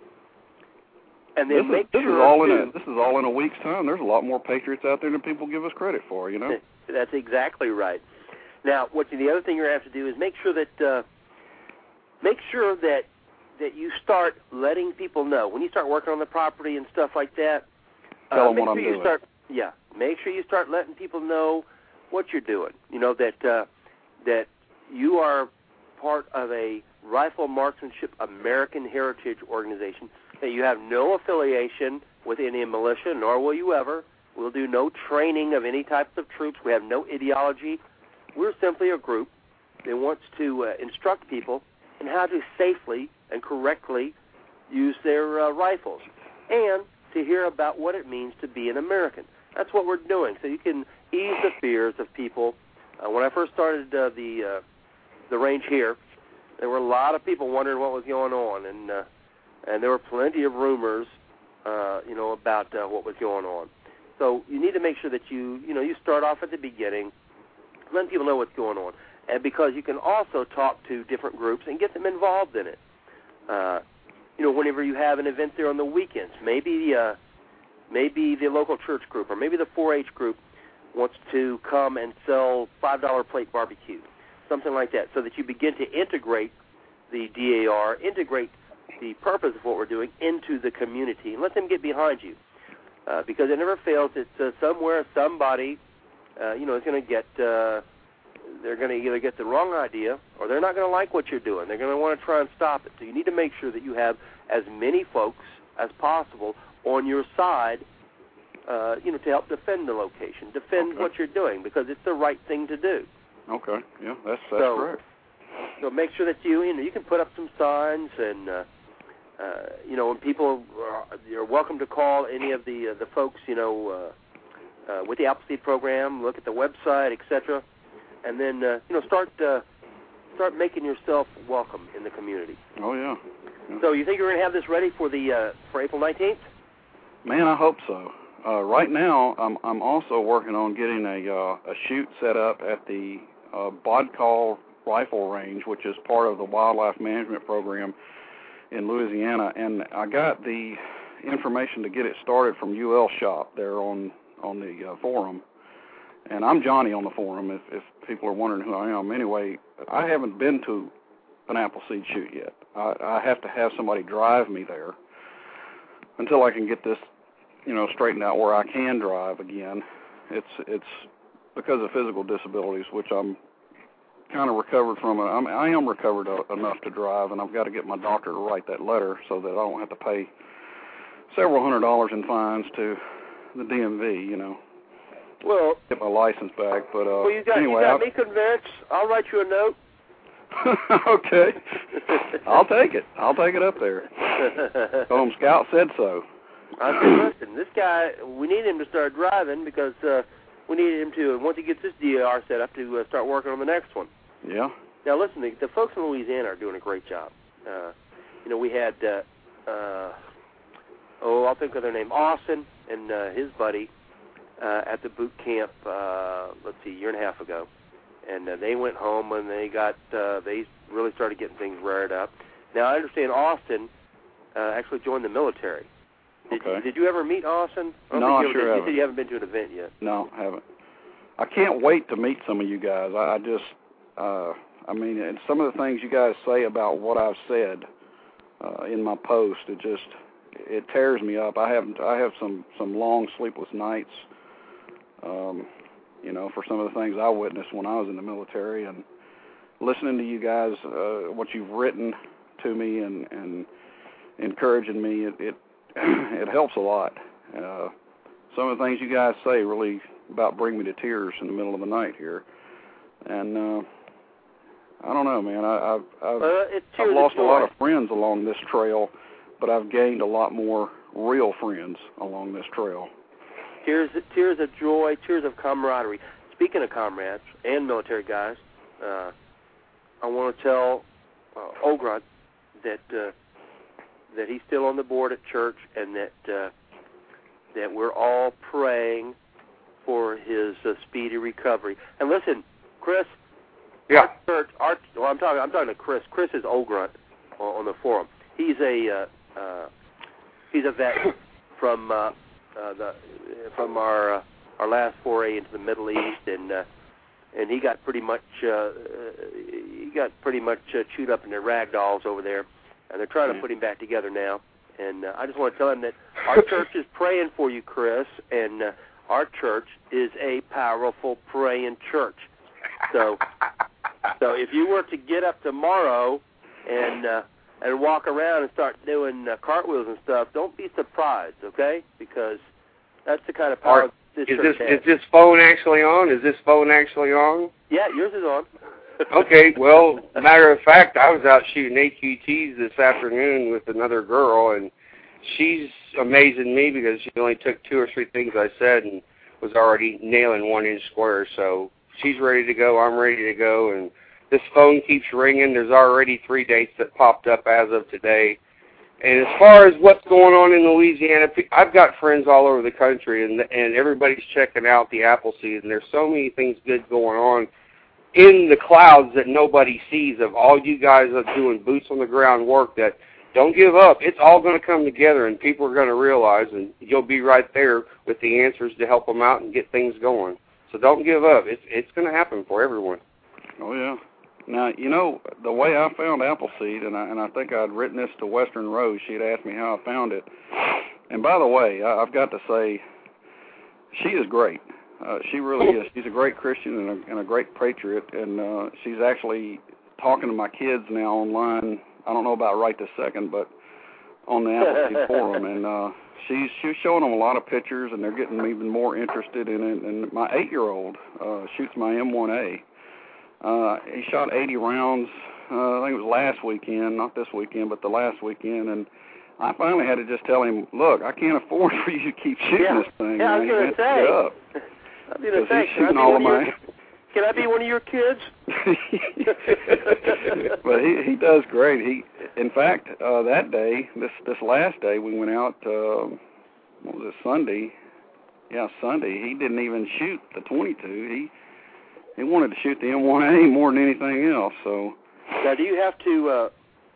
and then this make is, this sure is all too, in a this is all in a week's time. There's a lot more patriots out there than people give us credit for. You know. That's exactly right. Now, what the other thing you're going to have to do is make sure that uh, make sure that that you start letting people know when you start working on the property and stuff like that. Tell uh, them make what sure I'm you doing. Start, yeah, make sure you start letting people know what you're doing. You know that uh, that you are part of a Rifle Marksmanship American Heritage Organization, that you have no affiliation with any militia, nor will you ever. We'll do no training of any types of troops. We have no ideology. We're simply a group that wants to uh, instruct people in how to safely and correctly use their uh, rifles, and to hear about what it means to be an American. That's what we're doing, so you can ease the fears of people. Uh, when I first started uh, the uh, the range here, there were a lot of people wondering what was going on, and uh, and there were plenty of rumors, uh, you know, about uh, what was going on. So you need to make sure that you, you know, you start off at the beginning, letting people know what's going on, and because you can also talk to different groups and get them involved in it. Uh, you know, whenever you have an event there on the weekends, maybe uh, maybe the local church group or maybe the four H group wants to come and sell five dollar plate barbecue, something like that, so that you begin to integrate the D A R, integrate the purpose of what we're doing into the community, and let them get behind you. Uh, because it never fails. It's uh, somewhere somebody, uh, you know, is going to get, uh, they're going to either get the wrong idea or they're not going to like what you're doing. They're going to want to try and stop it. So you need to make sure that you have as many folks as possible on your side, uh, you know, to help defend the location, defend Okay. what you're doing, because it's the right thing to do. Okay. Yeah, that's that's so, correct. So make sure that you, you know, you can put up some signs and, uh, uh, you know, when people are, you're welcome to call any of the uh, the folks, you know, uh, uh, with the Appleseed program, look at the website, et cetera, and then uh, you know start uh, start making yourself welcome in the community. Oh yeah. yeah. So you think you're going to have this ready for the uh, for April nineteenth? Man, I hope so. Uh, right now, I'm I'm also working on getting a uh, a shoot set up at the uh, Bodcall Rifle Range, which is part of the wildlife management program in Louisiana, and I got the information to get it started from U L Shop there on on the uh, forum. And I'm Johnny on the forum, if, if people are wondering who I am. Anyway, I haven't been to an Appleseed shoot yet. I, I have to have somebody drive me there until I can get this, you know, straightened out where I can drive again. It's it's because of physical disabilities, which I'm kind of recovered from. I'm, I am recovered enough to drive, and I've got to get my doctor to write that letter so that I don't have to pay several hundred dollars in fines to the D M V, you know. Well, get my license back, but uh, well, you got, anyway, you got I'll... me convinced. I'll write you a note. Okay, I'll take it. I'll take it up there. Home Scout said so. I said, listen, this guy, we need him to start driving because uh, we need him to, once he gets this D R set up, to uh, start working on the next one. Yeah. Now, listen, the, the folks in Louisiana are doing a great job. Uh, you know, we had, uh, uh, oh, I'll think of their name, Austin and uh, his buddy. Uh, at the boot camp, uh, let's see, a year and a half ago, and uh, they went home and they got uh, they really started getting things reared up. Now I understand Austin uh, actually joined the military. Did, okay. you, did you ever meet Austin? I no, I you sure did. haven't. You said you haven't been to an event yet. No, I haven't. I can't wait to meet some of you guys. I, I just, uh, I mean, and some of the things you guys say about what I've said uh, in my post, it just it tears me up. I have I have some some long sleepless nights. Um, you know, for some of the things I witnessed when I was in the military, and listening to you guys, uh, what you've written to me and, and encouraging me, it, it it helps a lot. Uh, some of the things you guys say really about bring me to tears in the middle of the night here, and uh, I don't know, man. I, I've I've, uh, it's I've lost a lot of friends along this trail, but I've gained a lot more real friends along this trail. Tears, tears of joy, tears of camaraderie. Speaking of comrades and military guys, uh, I want to tell uh, Ogrund that uh, that he's still on the board at church, and that uh, that we're all praying for his uh, speedy recovery. And listen, Chris, yeah, our church, our, well, I'm talking, I'm talking to Chris. Chris is Ogrund on, on the forum. He's a uh, uh, he's a vet from. Uh, Uh, the, from our uh, our last foray into the Middle East, and uh, and he got pretty much uh, he got pretty much uh, chewed up in their rag dolls over there, and they're trying to put him back together now. And uh, I just want to tell him that our church is praying for you, Chris, and uh, our church is a powerful praying church. So so if you were to get up tomorrow and uh, and walk around and start doing uh, cartwheels and stuff, don't be surprised, okay? Because that's the kind of power Are, this is church this has. is this phone actually on? Is this phone actually on? Yeah, yours is on. Okay, well, matter of fact, I was out shooting A Q Ts this afternoon with another girl, and she's amazing me because she only took two or three things I said and was already nailing one-inch squares. So she's ready to go. I'm ready to go, and this phone keeps ringing. There's already three dates that popped up as of today. And as far as what's going on in Louisiana, I've got friends all over the country, and and everybody's checking out the Appleseed, and there's so many things good going on in the clouds that nobody sees of all you guys are doing boots on the ground work. That don't give up. It's all going to come together, and people are going to realize, and you'll be right there with the answers to help them out and get things going. So don't give up. It's it's going to happen for everyone. Oh, yeah. Now, you know, the way I found Appleseed, and I, and I think I'd written this to Western Rose, she had asked me how I found it. And by the way, I, I've got to say, she is great. Uh, she really is. She's a great Christian and a, and a great patriot, and uh, she's actually talking to my kids now online. I don't know about right this second, but on the Appleseed forum. And uh, she's, she's showing them a lot of pictures, and they're getting even more interested in it. And my eight-year-old uh, shoots my M one A. Uh, he shot eighty rounds, uh, I think it was last weekend, not this weekend, but the last weekend, and I finally had to just tell him, look, I can't afford for you to keep shooting yeah. this thing. Yeah, I was going to say. I was going to say, he's shooting all of my... Can I be one of your kids? But he he does great. He, in fact, uh, that day, this this last day, we went out. Uh, what was it, Sunday? Yeah, Sunday. He didn't even shoot the twenty-two. He he wanted to shoot the M one A more than anything else. So now, do you have to uh,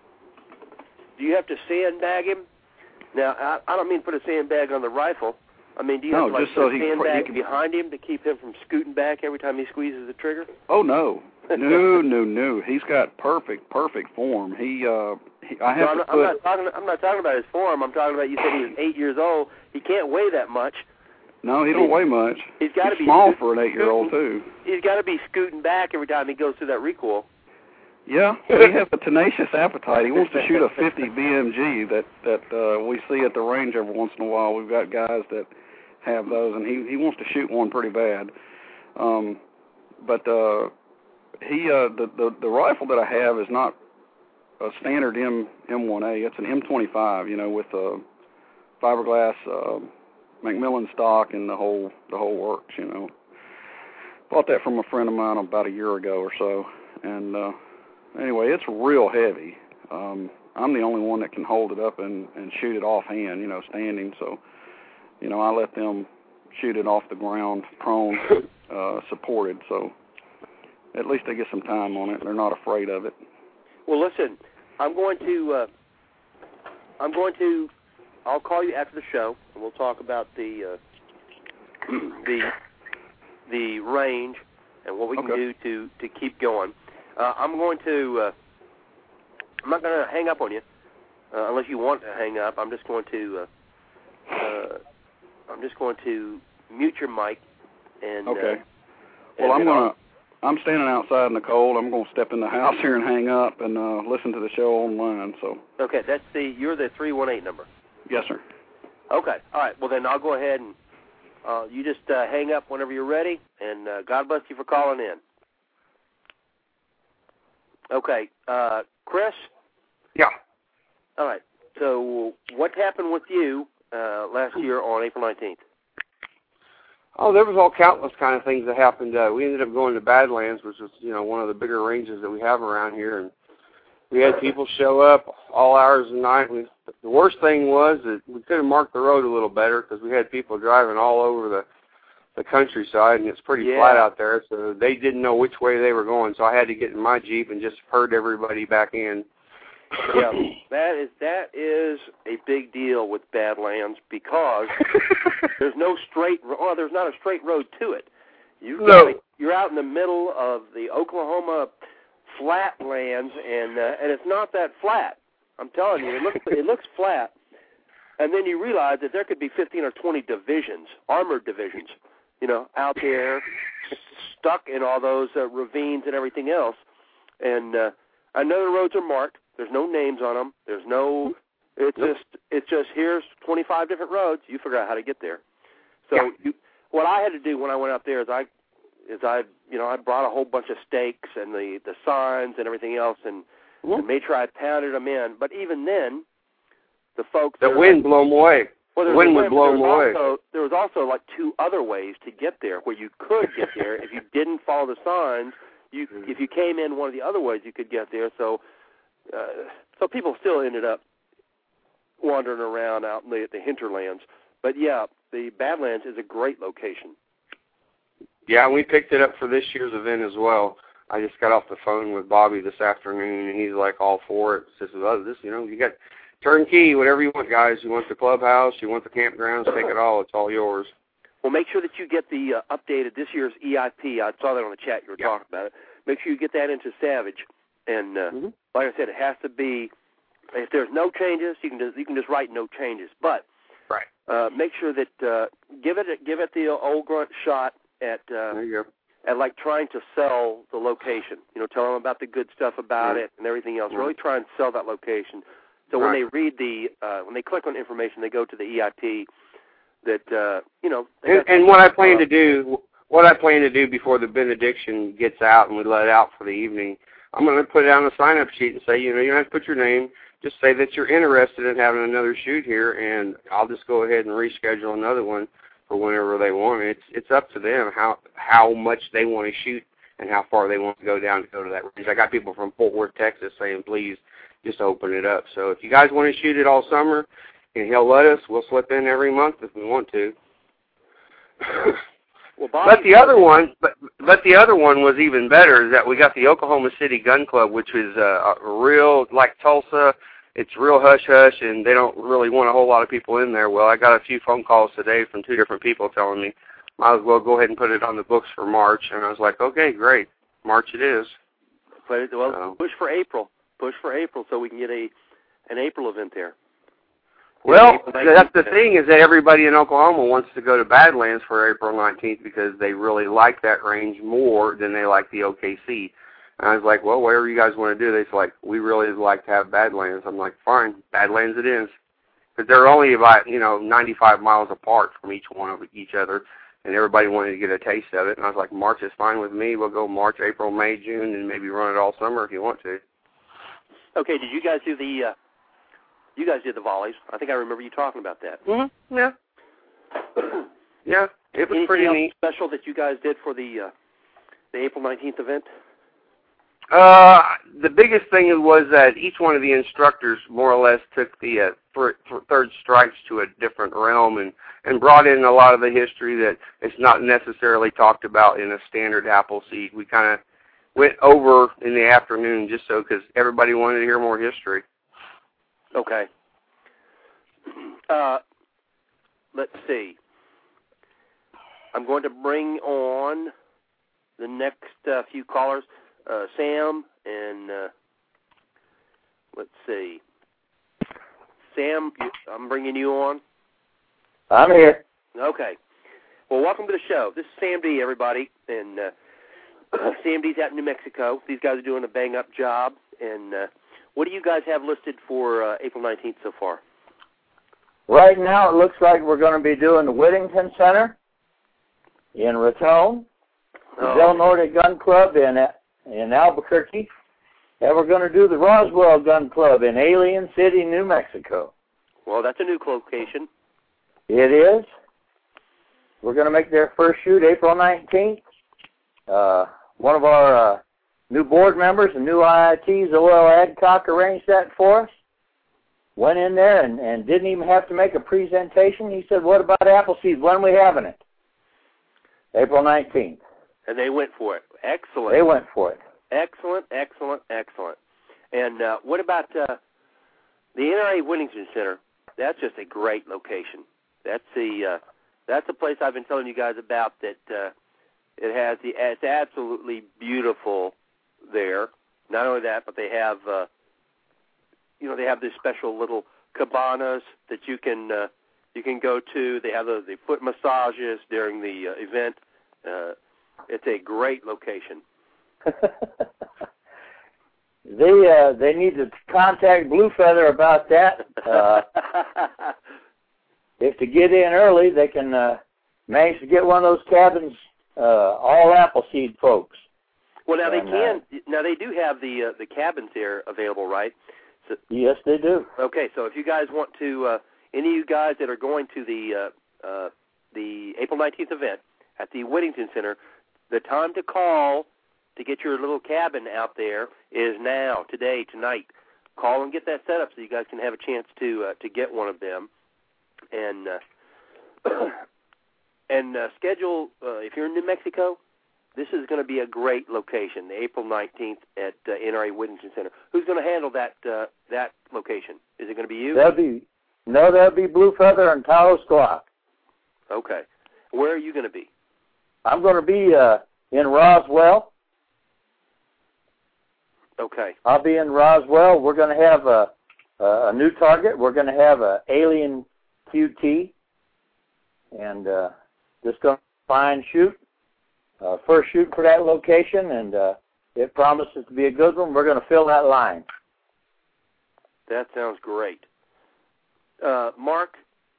do you have to sandbag him? Now, I, I don't mean put a sandbag on the rifle. I mean, do you no, have to like, just put so a he, sandbag he can... behind him to keep him from scooting back every time he squeezes the trigger? Oh no, no, no, no. He's got perfect, perfect form. He, uh, he I have no, I'm, to not, put... I'm not talking. I'm not talking about his form. I'm talking about you said he was eight years old. He can't weigh that much. No, he don't weigh much. He's got to be small scooting, for an eight-year-old too. He's got to be scooting back every time he goes through that recoil. Yeah, he has a tenacious appetite. He wants to shoot a fifty B M G that that uh, we see at the range every once in a while. We've got guys that have those, and he he wants to shoot one pretty bad. Um, but uh, he uh, the, the the rifle that I have is not a standard M M1A. It's an M twenty-five, you know, with a fiberglass uh, Macmillan stock and the whole the whole works, you know. Bought that from a friend of mine about a year ago or so, and uh, anyway, it's real heavy. Um, I'm the only one that can hold it up and, and shoot it offhand, you know, standing. So, you know, I let them shoot it off the ground, prone, uh, supported. So at least they get some time on it. They're not afraid of it. Well, listen, I'm going to, uh, I'm going to, I'll call you after the show, and we'll talk about the, uh, the, the range and what we can okay. do to, to keep going. Uh, I'm going to, uh, I'm not going to hang up on you uh, unless you want to hang up. I'm just going to, uh, uh, I'm just going to mute your mic. And okay. Uh, well, and I'm going to, I'm standing outside in the cold. I'm going to step in the house here and hang up and uh, listen to the show online. So. Okay, that's the, you're the three one eight number. Yes, sir. Okay, all right. Well, then I'll go ahead and uh, you just uh, hang up whenever you're ready, and uh, God bless you for calling in. Okay, uh, Chris? Yeah. All right. So what happened with you uh, last year on April nineteenth? Oh, there was all countless kind of things that happened. Uh, we ended up going to Badlands, which was, you know, one of the bigger ranges that we have around here, and we had people show up all hours of the night. We, the worst thing was that we could have marked the road a little better because we had people driving all over the the countryside, and it's pretty yeah. flat out there, so they didn't know which way they were going. So I had to get in my Jeep and just herd everybody back in. Yeah, that is that is a big deal with Badlands because there's no straight. Well, there's not a straight road to it. You no. You're out in the middle of the Oklahoma flatlands, and uh, and it's not that flat. I'm telling you, it looks it looks flat, and then you realize that there could be fifteen or twenty divisions, armored divisions, you know, out there stuck in all those uh, ravines and everything else. And uh, I know the roads are marked. There's no names on them. There's no. It's nope. just it's just here's twenty-five different roads. You figure out how to get there. So yeah. you, what I had to do when I went out there is I is I you know I brought a whole bunch of stakes and the the signs and everything else and, mm-hmm. and made sure I pounded them in. But even then, the folks the wind like, blew them away. Well, the wind would blow them away. Also, there was also like two other ways to get there where you could get there if you didn't follow the signs. You if you came in one of the other ways, you could get there. So. Uh, so people still ended up wandering around out in the, the hinterlands. But, yeah, the Badlands is a great location. Yeah, we picked it up for this year's event as well. I just got off the phone with Bobby this afternoon, and he's like all for it. Says, oh, this, you know, you got turnkey, whatever you want, guys. You want the clubhouse, you want the campgrounds, take it all. It's all yours. Well, make sure that you get the uh, updated this year's E I P. I saw that on the chat. You were yeah. talking about it. Make sure you get that into Savage. And uh, mm-hmm. like I said, it has to be. If there's no changes, you can just you can just write no changes. But right. uh, make sure that uh, give it give it the old grunt shot at uh, there you go. at like trying to sell the location. You know, tell them about the good stuff about yeah. it and everything else. Yeah. Really try and sell that location. So right. when they read the uh, when they click on information, they go to the E I P. That uh, you know. And, and what I plan to do, what I plan to do before the benediction gets out and we let it out for the evening. I'm going to put it on a sign-up sheet and say, you know, you don't have to put your name. just say that you're interested in having another shoot here, and I'll just go ahead and reschedule another one for whenever they want. It's it's up to them how how much they want to shoot and how far they want to go down to go to that range. I got people from Fort Worth, Texas saying, please just open it up. So if you guys want to shoot it all summer and he'll let us, we'll slip in every month if we want to. Well, but the other one, but but the other one was even better. Is that we got the Oklahoma City Gun Club, which is uh, a real like Tulsa. It's real hush hush, and they don't really want a whole lot of people in there. Well, I got a few phone calls today from two different people telling me might as well go ahead and put it on the books for March, and I was like, okay, great, March it is. But well, so. push for April, push for April, so we can get a an April event there. Well, that's the thing is that everybody in Oklahoma wants to go to Badlands for April nineteenth because they really like that range more than they like the O K C. And I was like, well, whatever you guys want to do. They're like, we really like to have Badlands. I'm like, fine, Badlands it is. Because they're only about, you know, ninety-five miles apart from each one of each other, and everybody wanted to get a taste of it. And I was like, March is fine with me. We'll go March, April, May, June, and maybe run it all summer if you want to. Okay, did you guys do the... Uh You guys did the volleys. I think I remember you talking about that. Mm-hmm. Yeah. Yeah, it was Anything pretty else neat. Special that you guys did for the uh, the April nineteenth event? Uh, the biggest thing was that each one of the instructors more or less took the uh, th- th- third strikes to a different realm and, and brought in a lot of the history that is not necessarily talked about in a standard Appleseed. We kind of went over in the afternoon just so because everybody wanted to hear more history. Okay. Uh, let's see. I'm going to bring on the next uh, few callers, uh, Sam, and uh, let's see. Sam, you, I'm bringing you on. I'm here. Okay. Well, welcome to the show. This is Sam D, everybody, and uh, Sam D's out in New Mexico. These guys are doing a bang-up job, and uh, what do you guys have listed for uh, April nineteenth so far? Right now, it looks like we're going to be doing the Whittington Center in Raton, the Oh. Del Norte Gun Club in in Albuquerque, and we're going to do the Roswell Gun Club in Alien City, New Mexico. Well, that's a new location. It is. We're going to make their first shoot April nineteenth. Uh, one of our uh, new board members, the new I I Ts, O L Adcock, arranged that for us. Went in there and, and didn't even have to make a presentation. He said, what about Appleseed? When are we having it? April nineteenth. And they went for it. Excellent. They went for it. Excellent, excellent, excellent. And uh, what about uh, the N R A Whittington Center? That's just a great location. That's the uh, that's the place I've been telling you guys about. That uh, it has the it's absolutely beautiful there. Not only that, but they have uh, you know they have these special little cabanas that you can uh, you can go to. They have the, the foot massages during the uh, event. Uh, it's a great location. they uh, they need to contact Blue Feather about that. Uh, if to get in early, they can uh, manage to get one of those cabins, uh, all Appleseed folks. Well, now and, they can. Uh, now they do have the uh, the cabins there available, right? So, yes, they do. Okay, so if you guys want to, uh, any of you guys that are going to the uh, uh, the April nineteenth event at the Whittington Center, the time to call to get your little cabin out there is now, today, tonight. Call and get that set up so you guys can have a chance to uh, to get one of them, and uh, and uh, schedule. Uh, if you're in New Mexico, this is going to be a great location. April nineteenth at uh, N R A Whittington Center. Who's going to handle that uh, that location? Is it going to be you? That'll be no, that'll be Blue Feather and Talos Glock. Okay. Where are you going to be? I'm going to be uh, in Roswell. Okay. I'll be in Roswell. We're going to have a, a new target. We're going to have a Alien Q T, and uh, just going to fine shoot. Uh, first shoot for that location, and uh, it promises to be a good one. We're going to fill that line. That sounds great. Uh, Mark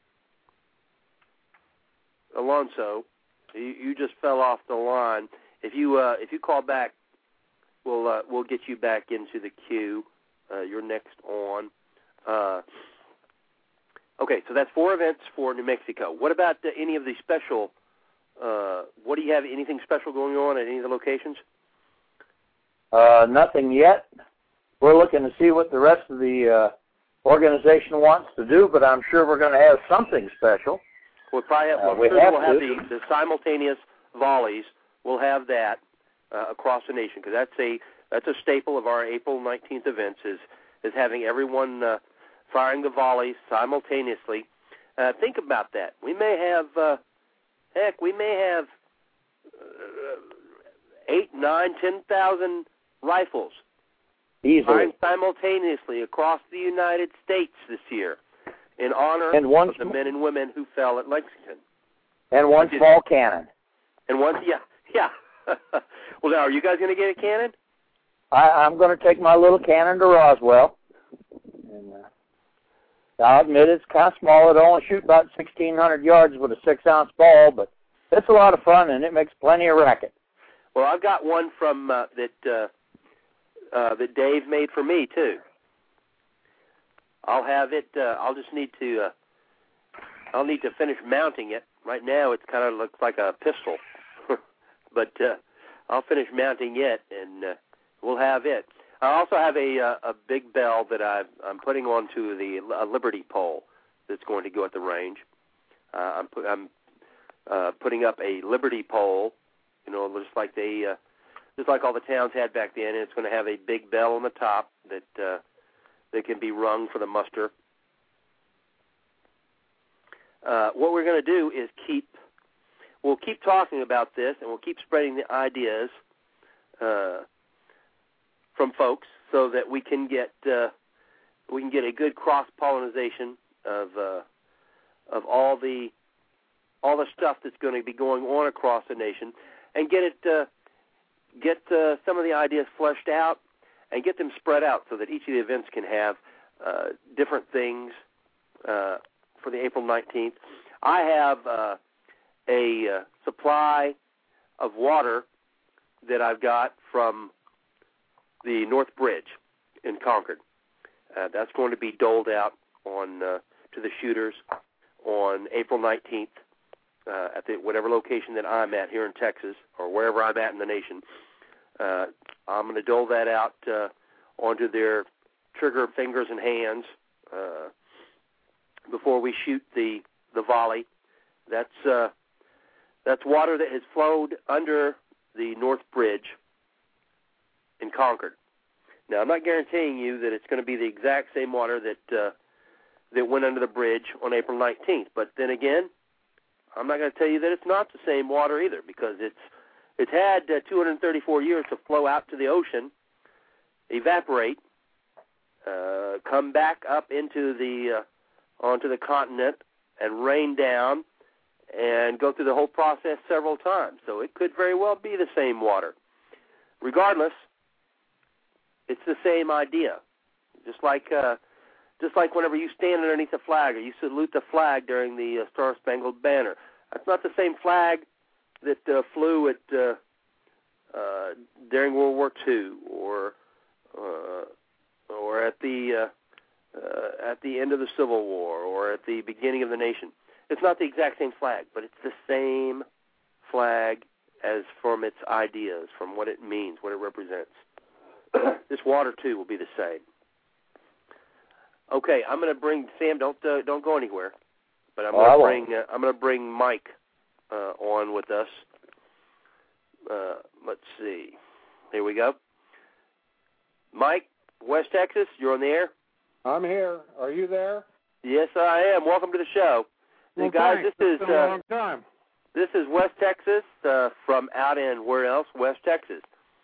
Alonso, you, you just fell off the line. If you uh, if you call back, we'll uh, we'll get you back into the queue. Uh, you're next on. Uh, okay, so that's four events for New Mexico. What about uh, any of the special? Uh, what do you have? Anything special going on at any of the locations? Uh, nothing yet. We're looking to see what the rest of the uh, organization wants to do, but I'm sure we're going to have something special. We'll probably have, Uh, well, we sure have we'll have to. the, the simultaneous volleys. We'll have that uh, across the nation because that's a that's a staple of our April nineteenth events is is having everyone uh, firing the volleys simultaneously. Uh, think about that. We may have, uh, heck, we may have uh, eight, nine, ten thousand rifles Easily. firing simultaneously across the United States this year in honor And one of the men and women who fell at Lexington. And one Okay. small cannon. And one, yeah, yeah. Well, now, are you guys going to get a cannon? I, I'm going to take my little cannon to Roswell. And, uh, I'll admit it's kind of small. It'll only shoot about sixteen hundred yards with a six-ounce ball, but it's a lot of fun, and it makes plenty of racket. Well, I've got one from uh, that uh, uh, that Dave made for me too. I'll have it. Uh, I'll just need to. Uh, I'll need to finish mounting it. Right now, it kind of looks like a pistol, but uh, I'll finish mounting it, and uh, we'll have it. I also have a uh, a big bell that I've, I'm putting onto the a Liberty pole that's going to go at the range. Uh, I'm, put, I'm uh, putting up a Liberty pole, you know, just like they, uh, just like all the towns had back then, and it's going to have a big bell on the top that uh, that can be rung for the muster. Uh, what we're going to do is keep, we'll keep talking about this, and we'll keep spreading the ideas uh, from folks, so that we can get uh, we can get a good cross pollination of uh, of all the all the stuff that's going to be going on across the nation, and get it uh, get uh, some of the ideas fleshed out, and get them spread out so that each of the events can have uh, different things uh, for the April nineteenth. I have uh, a uh, supply of water that I've got from the North Bridge in Concord. Uh, that's going to be doled out on uh, to the shooters on April nineteenth uh, at the, whatever location that I'm at here in Texas or wherever I'm at in the nation. Uh, I'm going to dole that out uh, onto their trigger fingers and hands uh, before we shoot the, the volley. That's uh, that's water that has flowed under the North Bridge in Concord. Now, I'm not guaranteeing you that it's going to be the exact same water that uh, that went under the bridge on April nineteenth. But then again, I'm not going to tell you that it's not the same water either, because it's it's had uh, two hundred thirty-four years to flow out to the ocean, evaporate, uh, come back up into the uh, onto the continent, and rain down, and go through the whole process several times. So it could very well be the same water. Regardless, it's the same idea. Just like uh, just like whenever you stand underneath a flag or you salute the flag during the uh, Star-Spangled Banner. That's not the same flag that uh, flew at uh, uh, during World War Two or uh, or at the uh, uh, at the end of the Civil War or at the beginning of the nation. It's not the exact same flag, but it's the same flag as from its ideas, from what it means, what it represents. This water too will be the same. Okay, I'm going to bring Sam. Don't uh, don't go anywhere. But I'm Oh, going I to won't. bring uh, I'm going to bring Mike uh, on with us. Uh, let's see. Here we go. Mike, West Texas, you're on the air. I'm here. Are you there? Yes, I am. Welcome to the show. Well, Hey, guys, thanks. this It's is been a uh, long time. this is West Texas uh, from out in where else? West Texas.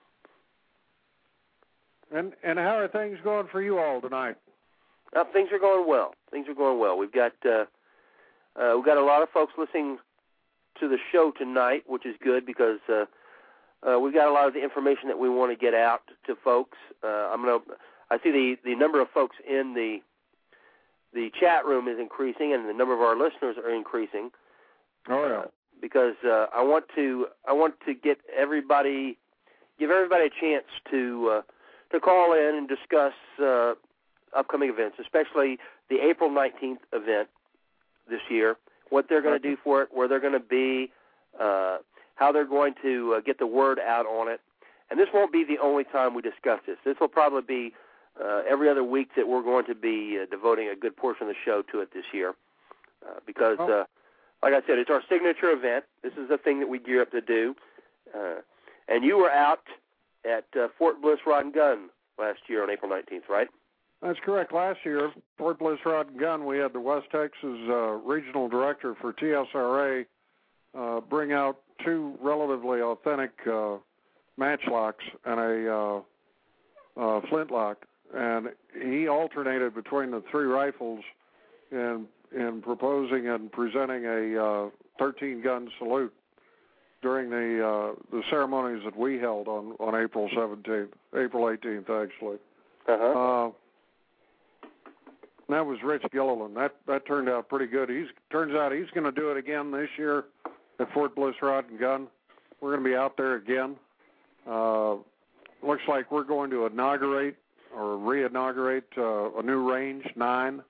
And and how are things going for you all tonight? Uh, things are going well. Things are going well. We've got uh, uh, we've got a lot of folks listening to the show tonight, which is good because uh, uh, we've got a lot of the information that we want to get out to folks. Uh, I'm gonna. I see the, the number of folks in the the chat room is increasing, and the number of our listeners are increasing. Oh yeah. Uh, because uh, I want to I want to get everybody give everybody a chance to uh, to call in and discuss uh, upcoming events, especially the April nineteenth event this year, what they're going to do for it, where they're going to be, uh, how they're going to uh, get the word out on it. And this won't be the only time we discuss this. This will probably be uh, every other week that we're going to be uh, devoting a good portion of the show to it this year uh, because, uh, like I said, it's our signature event. This is the thing that we gear up to do. Uh, and you were out at uh, Fort Bliss Rod and Gun last year on April nineteenth, right? That's correct. Last year, Fort Bliss Rod and Gun, we had the West Texas uh, regional director for T S R A uh, bring out two relatively authentic uh, matchlocks and a uh, uh, flintlock, and he alternated between the three rifles in in proposing and presenting a uh, thirteen gun salute during the uh, the ceremonies that we held on, on April seventeenth, April eighteenth, actually. Uh-huh. Uh, that was Rich Gilliland. That that turned out pretty good. He's turns out he's going to do it again this year at Fort Bliss Rod and Gun. We're going to be out there again. Uh, looks like we're going to inaugurate or re-inaugurate uh, a new range, nine,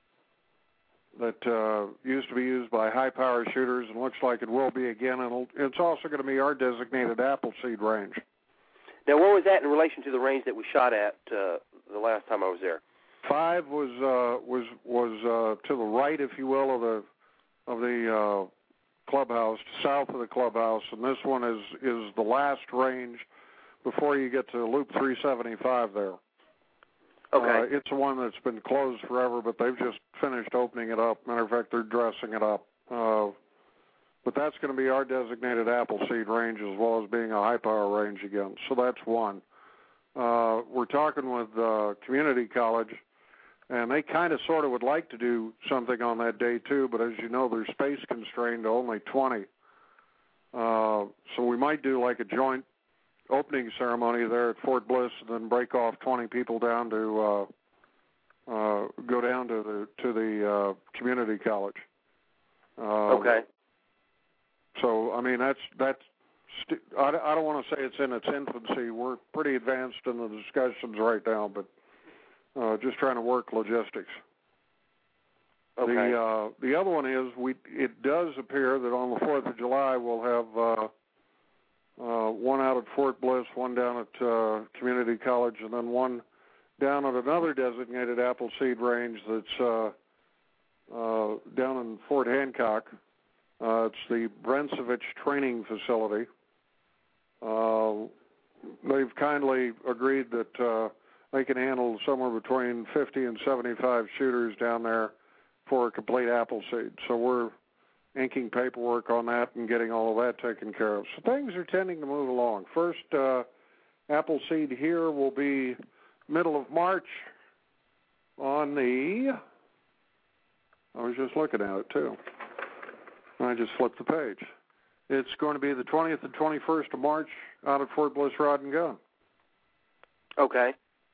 that uh, used to be used by high-power shooters, and looks like it will be again. And it'll, it's also going to be our designated Appleseed range. Now, where was that in relation to the range that we shot at uh, the last time I was there? Five was uh, was was uh, to the right, if you will, of the of the uh, clubhouse, south of the clubhouse, and this one is is the last range before you get to Loop three seventy-five there. Okay. Uh, it's the one that's been closed forever, but they've just finished opening it up. Matter of fact, they're dressing it up. Uh, but that's going to be our designated Appleseed range as well as being a high-power range again. So that's one. Uh, we're talking with uh, community college, and they kind of sort of would like to do something on that day too, but as you know, they're space constrained to only twenty. Uh, so we might do like a joint opening ceremony there at Fort Bliss, and then break off twenty people down to uh, uh, go down to the to the uh, community college. Uh, okay. So I mean that's that's st- I, I don't want to say it's in its infancy. We're pretty advanced in the discussions right now, but uh, just trying to work logistics. Okay. The uh, the other one is we. It does appear that on the Fourth of July we'll have. Uh, Uh, one out at Fort Bliss, one down at uh, Community College, and then one down at another designated Appleseed range that's uh, uh, down in Fort Hancock. Uh, it's the Brensovich Training Facility. Uh, they've kindly agreed that uh, they can handle somewhere between fifty and seventy-five shooters down there for a complete Appleseed. So we're inking paperwork on that and getting all of that taken care of. So things are tending to move along. First, uh, Appleseed here will be middle of March on the, I was just looking at it too. I just flipped the page. It's going to be the twentieth and twenty-first of March out at Fort Bliss Rod and Gun. Okay.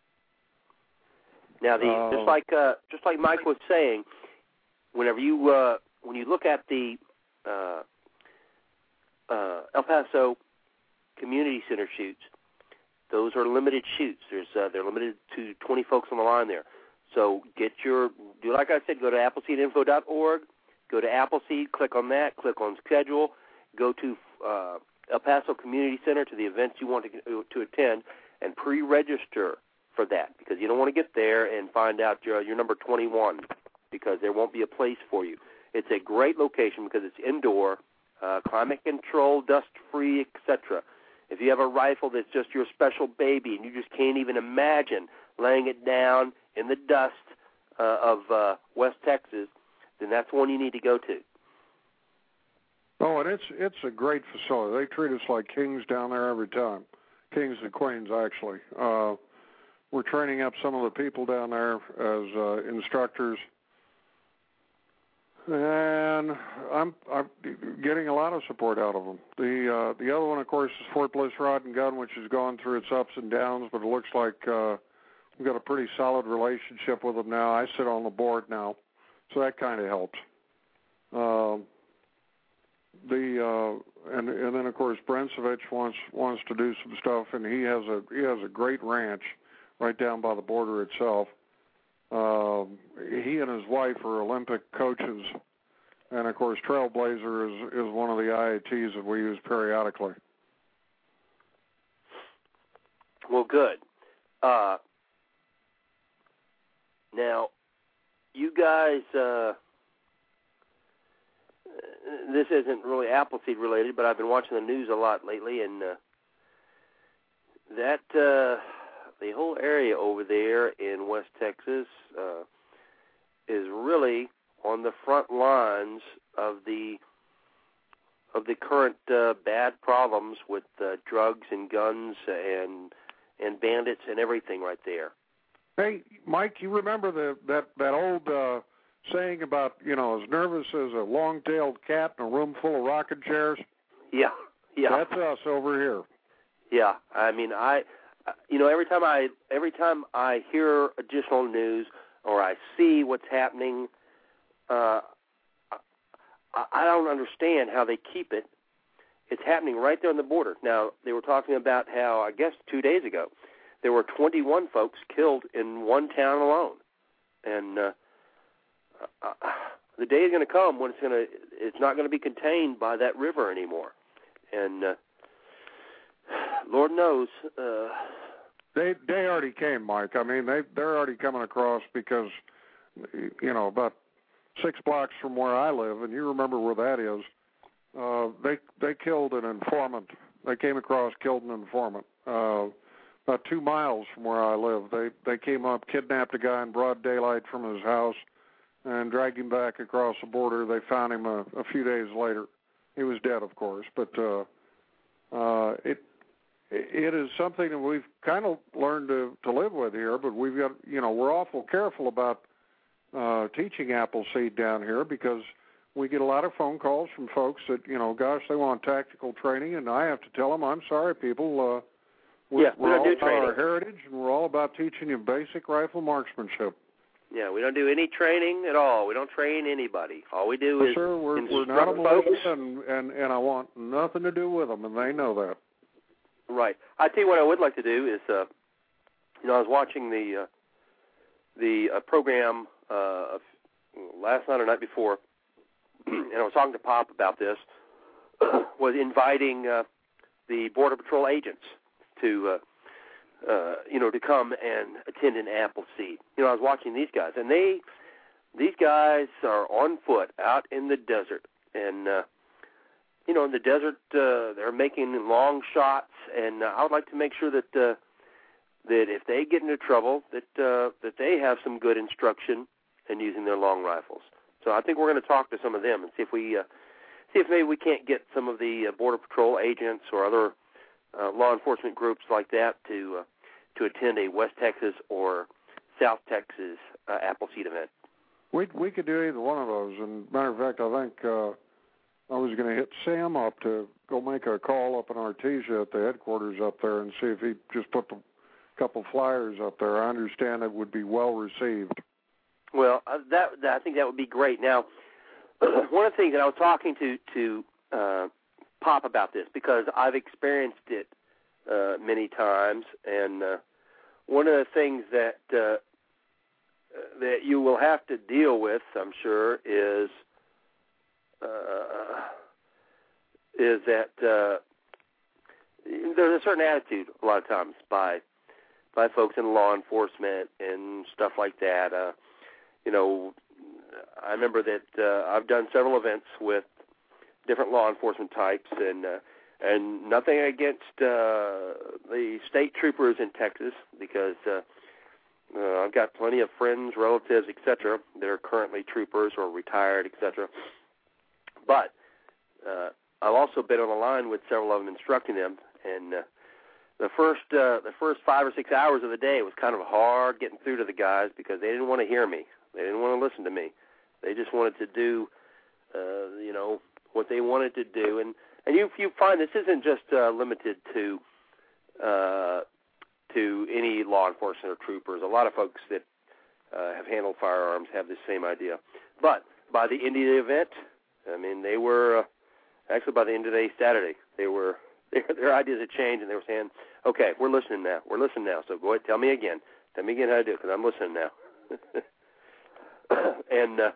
Now, the uh, just like uh, just like Mike was saying, whenever you uh, when you look at the uh, uh, El Paso Community Center shoots, those are limited shoots. There's uh, they're limited to twenty folks on the line there. So get your, do like I said, go to appleseed info dot org, go to Appleseed, click on that, click on schedule, go to uh, El Paso Community Center to the events you want to to attend, and pre-register for that, because you don't want to get there and find out you're, you're number twenty-one, because there won't be a place for you. It's a great location because it's indoor, uh, climate control, dust-free, et cetera. If you have a rifle that's just your special baby and you just can't even imagine laying it down in the dust uh, of uh, West Texas, then that's one you need to go to. Oh, and it's it's a great facility. They treat us like kings down there every time, kings and queens, actually. Uh, we're training up some of the people down there as uh, instructors. And I'm I'm getting a lot of support out of them. The uh, the other one, of course, is Fort Bliss Rod and Gun, which has gone through its ups and downs, but it looks like uh, we've got a pretty solid relationship with them now. I sit on the board now, so that kind of helps. Um, the uh, and and then of course Brensovich wants wants to do some stuff, and he has a he has a great ranch right down by the border itself. Uh, he and his wife are Olympic coaches, and of course, Trailblazer is is one of the I A Ts that we use periodically. Well, good. Uh, now, you guys, uh, this isn't really Appleseed related, but I've been watching the news a lot lately, and uh, that uh, the whole area over there in West Texas uh, is really on the front lines of the of the current uh, bad problems with uh, drugs and guns and and bandits and everything right there. Hey, Mike, you remember the that that old uh, saying about, you know, as nervous as a long-tailed cat in a room full of rocking chairs? Yeah, yeah. That's us over here. Yeah, I mean, I, you know, every time I every time I hear additional news or I see what's happening, uh, I, I don't understand how they keep it. It's happening right there on the border. Now, they were talking about how, I guess two days ago, there were twenty-one folks killed in one town alone. And uh, uh, the day is going to come when it's going to it's not going to be contained by that river anymore. And uh, Lord knows. Uh, they they already came, Mike. I mean, they they're already coming across because, you know, about six blocks from where I live, and you remember where that is. Uh, they they killed an informant. They came across, killed an informant. Uh, about two miles from where I live, they they came up, kidnapped a guy in broad daylight from his house, and dragged him back across the border. They found him a, a few days later. He was dead, of course, but uh, uh, it it is something that we've kind of learned to to live with here. But we've got, you know, we're awful careful about uh, teaching Appleseed down here because we get a lot of phone calls from folks that, you know, gosh, they want tactical training, and I have to tell them, I'm sorry, people, uh, we're, yeah, we we're don't all do about training. our heritage, and we're all about teaching you basic rifle marksmanship. Yeah, we don't do any training at all. We don't train anybody. All we do But is sir, we're, we're not a militia, and, and, and I want nothing to do with them, and they know that. Right. I tell you what I would like to do is, uh, you know, I was watching the uh, the uh, program uh, last night or night before, and I was talking to Pop about this, was inviting uh, the Border Patrol agents to, uh, uh, you know, to come and attend an Appleseed. You know, I was watching these guys, and they, these guys are on foot out in the desert, and, uh, you know, in the desert, uh, they're making long shots, and uh, I would like to make sure that uh, that if they get into trouble, that uh, that they have some good instruction in using their long rifles. So I think we're going to talk to some of them and see if we uh, see if maybe we can't get some of the uh, Border Patrol agents or other uh, law enforcement groups like that to uh, to attend a West Texas or South Texas uh, Appleseed event. We we could do either one of those. And matter of fact, I think uh, I was going to hit Sam up to go make a call up in Artesia at the headquarters up there and see if he just put a couple flyers up there. I understand it would be well received. Well, uh, that, that I think that would be great. Now, one of the things that I was talking to to uh, Pop about this because I've experienced it uh, many times, and uh, one of the things that uh, that you will have to deal with, I'm sure, is uh, is that uh, there's a certain attitude a lot of times by by folks in law enforcement and stuff like that. Uh, you know, I remember that uh, I've done several events with different law enforcement types, and uh, and nothing against uh, the state troopers in Texas, because uh, uh, I've got plenty of friends, relatives, et cetera, that are currently troopers or retired, et cetera. But uh, I've also been on the line with several of them, instructing them, and uh, the first uh, the first five or six hours of the day was kind of hard getting through to the guys because they didn't want to hear me. They didn't want to listen to me. They just wanted to do, uh, you know, what they wanted to do. And, and you you find this isn't just uh, limited to uh, to any law enforcement or troopers. A lot of folks that uh, have handled firearms have the same idea. But by the end of the event, I mean, they were, uh, actually by the end of the day, Saturday, they were, their, their ideas had changed, and they were saying, okay, we're listening now. We're listening now, so go ahead, tell me again. Tell me again how to do it, because I'm listening now. and uh,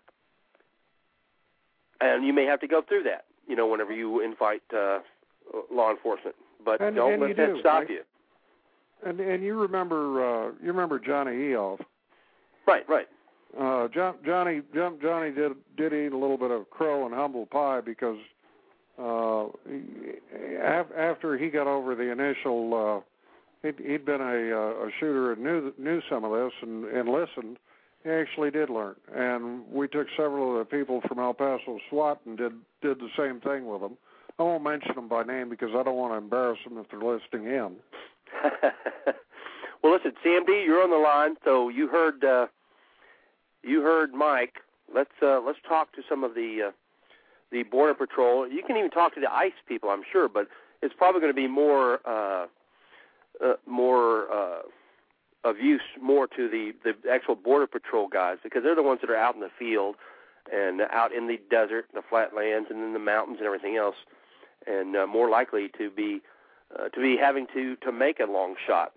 and you may have to go through that, you know, whenever you invite uh, law enforcement. But and, don't and let you that do, stop right? you. And and you remember uh, you remember Johnny Eoff. Right, right. Uh, John, Johnny John, Johnny did did eat a little bit of crow and humble pie because uh, he, af, after he got over the initial, uh, he'd, he'd been a, a shooter and knew knew some of this and, and listened. He actually did learn, and we took several of the people from El Paso SWAT and did did the same thing with them. I won't mention them by name because I don't want to embarrass them if they're listening in. Well, listen, C M D, you're on the line, so you heard uh, you heard Mike. Let's uh, let's talk to some of the uh, the Border Patrol. You can even talk to the ICE people, I'm sure, but it's probably going to be more uh, uh, more uh, of use more to the, the actual Border Patrol guys because they're the ones that are out in the field and out in the desert, the flatlands, and in the mountains and everything else, and uh, more likely to be uh, to be having to, to make a long shot.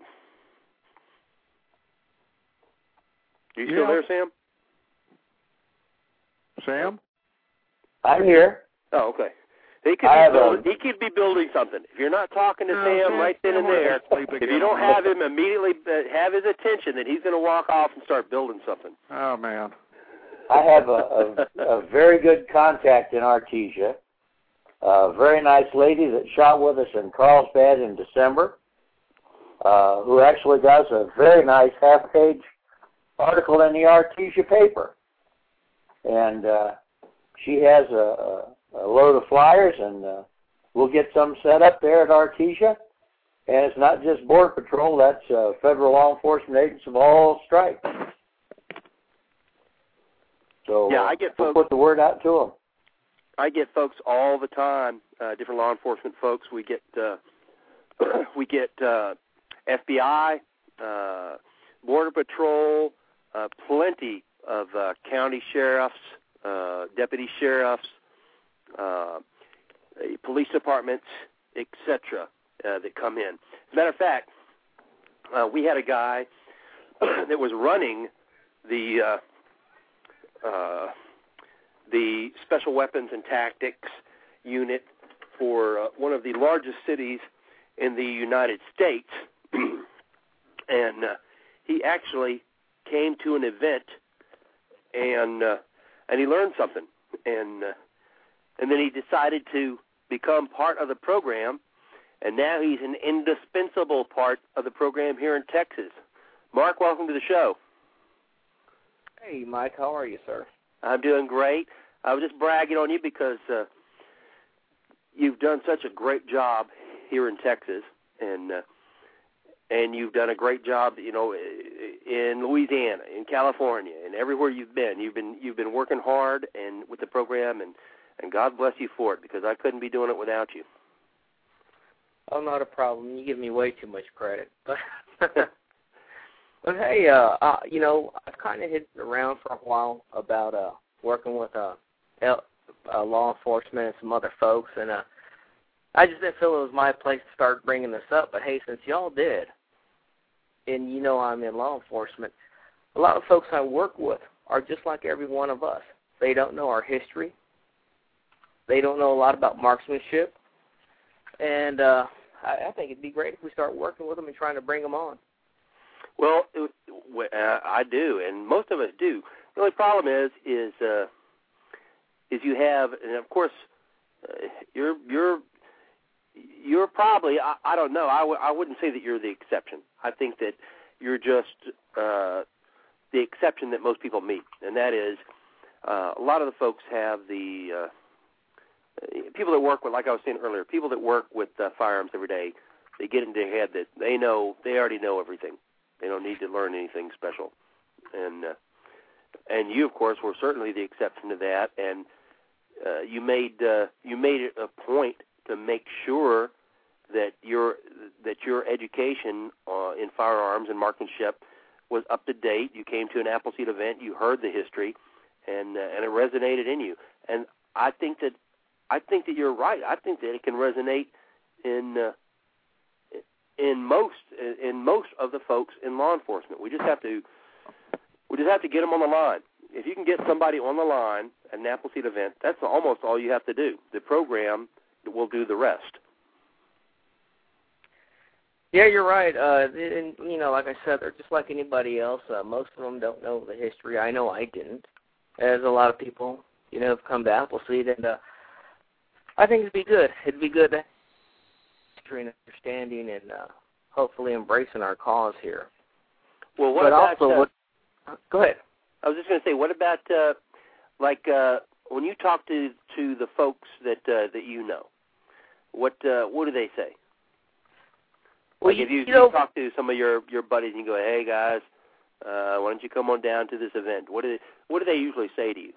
Are you still yeah. there, Sam? Sam? I'm here. Oh, okay. He could, I be have a- building, he could be building something. If you're not talking to No, Sam Sam- right then Sam and there, wants to sleep if again. you don't have him immediately uh, have his attention, then he's going to walk off and start building something. Oh, man. I have a, a, a very good contact in Artesia, a very nice lady that shot with us in Carlsbad in December, uh, who actually does a very nice half-page article in the Artesia paper. And uh, she has a, a load of flyers, and uh, we'll get some set up there at Artesia. And it's not just Border Patrol, that's uh, federal law enforcement agents of all stripes. So Yeah, I get we'll folks- put the word out to them. I get folks all the time, uh, different law enforcement folks. We get uh, we get uh, F B I, uh, Border Patrol, uh, plenty of uh, county sheriffs, uh, deputy sheriffs, uh, police departments, et cetera, uh, that come in. As a matter of fact, uh, we had a guy that was running the uh, uh, the Special Weapons and Tactics unit for uh, one of the largest cities in the United States, and uh, he actually came to an event and uh, and he learned something, and uh, and then he decided to become part of the program, and now he's an indispensable part of the program here in Texas. Mark, welcome to the show. Hey, Mike, how are you, sir? I'm doing great. I was just bragging on you because uh, you've done such a great job here in Texas, and uh, and you've done a great job, you know, in Louisiana, in California, and everywhere you've been. You've been you've been working hard and with the program, and, and God bless you for it because I couldn't be doing it without you. Oh, not a problem. You give me way too much credit. But hey, uh, uh, you know, I've kind of hit around for a while about uh, working with uh, el- uh, law enforcement and some other folks, and uh, I just didn't feel it was my place to start bringing this up. But hey, since y'all did, and you know I'm in law enforcement, a lot of folks I work with are just like every one of us. They don't know our history. They don't know a lot about marksmanship, and uh, I, I think it'd be great if we start working with them and trying to bring them on. Well, it, uh, I do, and most of us do. The only problem is, is, uh, is you have, and of course, uh, you're, you're, you're probably, I, I don't know, I, w- I wouldn't say that you're the exception. I think that you're just uh, the exception that most people meet, and that is, uh, a lot of the folks have the uh, people that work with, like I was saying earlier, people that work with uh, firearms every day. They get into their head that they know, they already know everything. They don't need to learn anything special, and uh, and you, of course, were certainly the exception to that. And uh, you made uh, you made it a point to make sure that your that your education uh, in firearms and marksmanship was up to date. You came to an Appleseed event, you heard the history, and uh, and it resonated in you. And I think that I think that you're right. I think that it can resonate in. Uh, In most in most of the folks in law enforcement, we just have to We just have to get them on the line. If you can get somebody on the line at an Appleseed event, that's almost all you have to do. The program will do the rest. Yeah, you're right. Uh, and, you know, like I said, they're just like anybody else. Uh, most of them don't know the history. I know I didn't. As a lot of people, you know, have come to Appleseed, and uh, I think it'd be good. It'd be good to have history and understanding and uh, hopefully embracing our cause here. Well, what but about... Also, uh, what, go ahead. I was just going to say, what about, uh, like, uh, when you talk to, to the folks that uh, that you know, what uh, what do they say? Well, like if you, you, know, you talk to some of your, your buddies and you go, hey, guys, uh, why don't you come on down to this event? What do they, what do they usually say to you?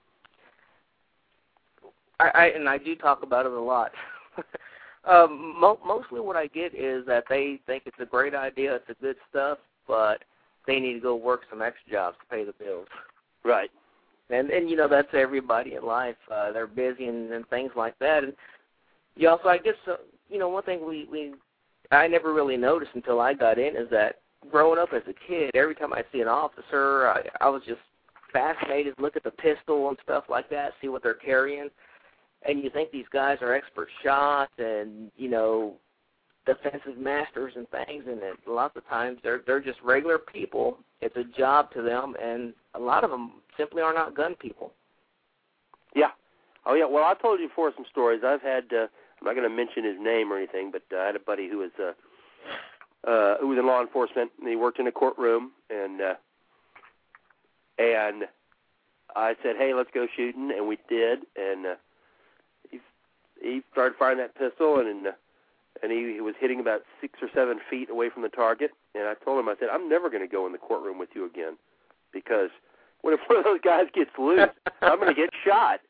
I, I and I do talk about it a lot. um, mo- mostly what I get is that they think it's a great idea, it's a good stuff, but they need to go work some extra jobs to pay the bills. Right. And, and you know, that's everybody in life. Uh, they're busy and, and things like that. And you also, I guess, uh, you know, one thing we, we I never really noticed until I got in is that growing up as a kid, every time I see an officer, I, I was just fascinated, look at the pistol and stuff like that, see what they're carrying. And you think these guys are expert shots and, you know, defensive masters and things, and it, a lot of the times they're they're just regular people. It's a job to them, and a lot of them simply are not gun people. Yeah. Oh, yeah. Well, I told you before some stories. I've had, uh, I'm not going to mention his name or anything, but uh, I had a buddy who was uh, uh, who was in law enforcement, and he worked in a courtroom, and uh, and I said, hey, let's go shooting, and we did, and uh, he he started firing that pistol, and uh, and he, he was hitting about six or seven feet away from the target, and I told him, I said, I'm never going to go in the courtroom with you again, because what if one of those guys gets loose? I'm going to get shot.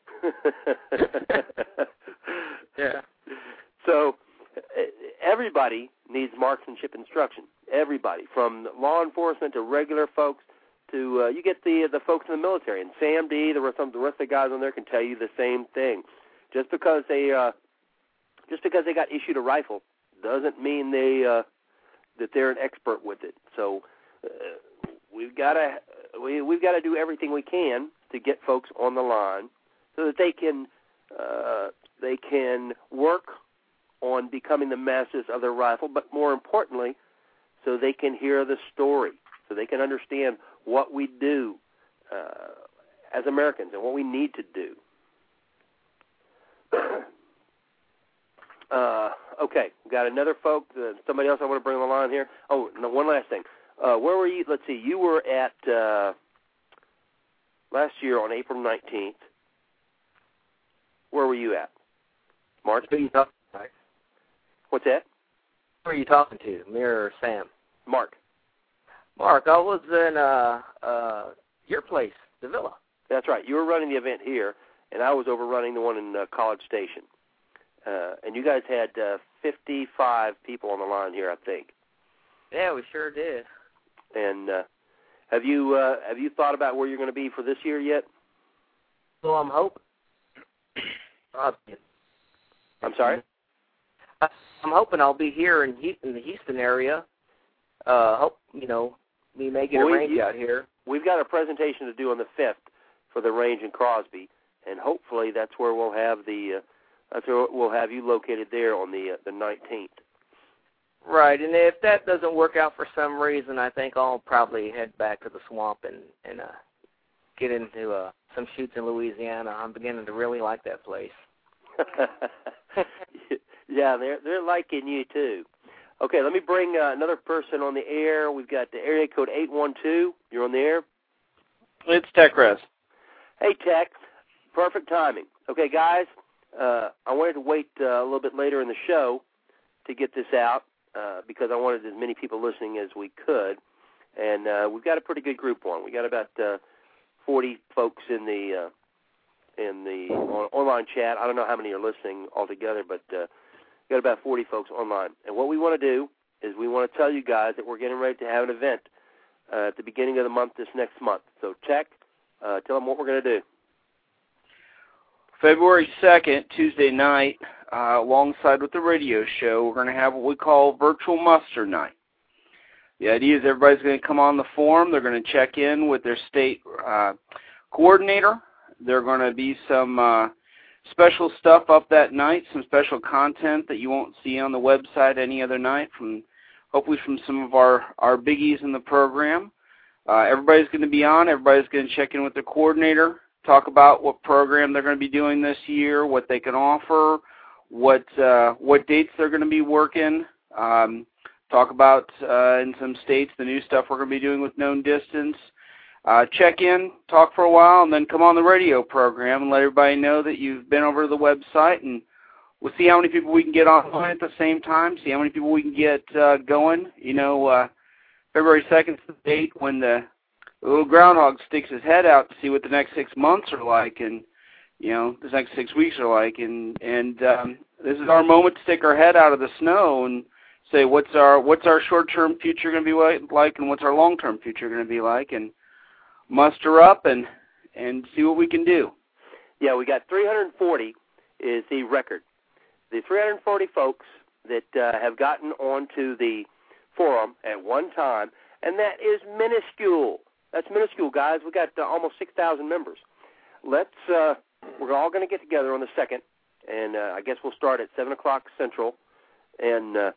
Yeah. So everybody needs marksmanship instruction. Everybody, from law enforcement to regular folks to uh, you get the the folks in the military. And Sam D, the rest, the rest of the guys on there can tell you the same thing. Just because they uh, just because they got issued a rifle doesn't mean they uh, that they're an expert with it. So uh, we've got to we we've got to do everything we can to get folks on the line so that they can uh, they can work on becoming the masters of their rifle, but more importantly, so they can hear the story, so they can understand what we do uh, as Americans and what we need to do. uh, okay, we've got another folk, uh, somebody else I want to bring on the line here. Oh, no, one last thing. Uh, where were you? Let's see, you were at uh, last year on April nineteenth. Where were you at? Mark? Who are you talking to, Mike? What's that? Who are you talking to, me or Sam? Mark. Mark, I was in uh, uh, your place, the Villa. That's right. You were running the event here, and I was over running the one in uh, College Station. Uh, and you guys had uh, fifty-five people on the line here, I think. Yeah, we sure did. And uh, have you uh, have you thought about where you're going to be for this year yet? Well, I'm hoping. I'm sorry? I'm hoping I'll be here in, in the Houston area. Uh, hope, you know, we may get well, a range we, out here. We've got a presentation to do on the fifth for the range in Crosby, and hopefully that's where we'll have the uh, that's where we'll have you located there on the uh, the nineteenth. Right, and if that doesn't work out for some reason, I think I'll probably head back to the swamp and and uh, get into uh, some shoots in Louisiana. I'm beginning to really like that place. Yeah, they're they're liking you too. Okay, let me bring uh, another person on the air. We've got the area code eight one two. You're on the air. It's Tech Res. Hey, Tech. Perfect timing. Okay, guys, uh, I wanted to wait uh, a little bit later in the show to get this out uh, because I wanted as many people listening as we could. And uh, we've got a pretty good group on. We got about uh, forty folks in the uh, in the on, online chat. I don't know how many are listening altogether, but uh, we got about forty folks online. And what we want to do is we want to tell you guys that we're getting ready to have an event uh, at the beginning of the month, this next month. So, Tech, uh, tell them what we're going to do. February second, Tuesday night, uh, alongside with the radio show, we're going to have what we call Virtual Muster Night. The idea is everybody's going to come on the forum. They're going to check in with their state uh, coordinator. There are going to be some uh, special stuff up that night, some special content that you won't see on the website any other night, from hopefully from some of our, our biggies in the program. Uh, everybody's going to be on. Everybody's going to check in with the coordinator, talk about what program they're going to be doing this year, what they can offer, what uh, what dates they're going to be working, um, talk about, uh, in some states, the new stuff we're going to be doing with known distance. Uh, check in, talk for a while, and then come on the radio program and let everybody know that you've been over to the website, and we'll see how many people we can get online at the same time, see how many people we can get uh, going. You know, uh, February second is the date when the little groundhog sticks his head out to see what the next six months are like, and, you know, the next six weeks are like, and and um, this is our moment to stick our head out of the snow and say what's our what's our short-term future going to be like, and what's our long-term future going to be like, and muster up and and see what we can do. Yeah, we got three hundred forty is the record. The three hundred forty folks that uh, have gotten onto the forum at one time, and that is minuscule. That's minuscule, guys. We got uh, almost six thousand members. Let's uh, we're all going to get together on the second, and uh, I guess we'll start at seven o'clock Central, and uh,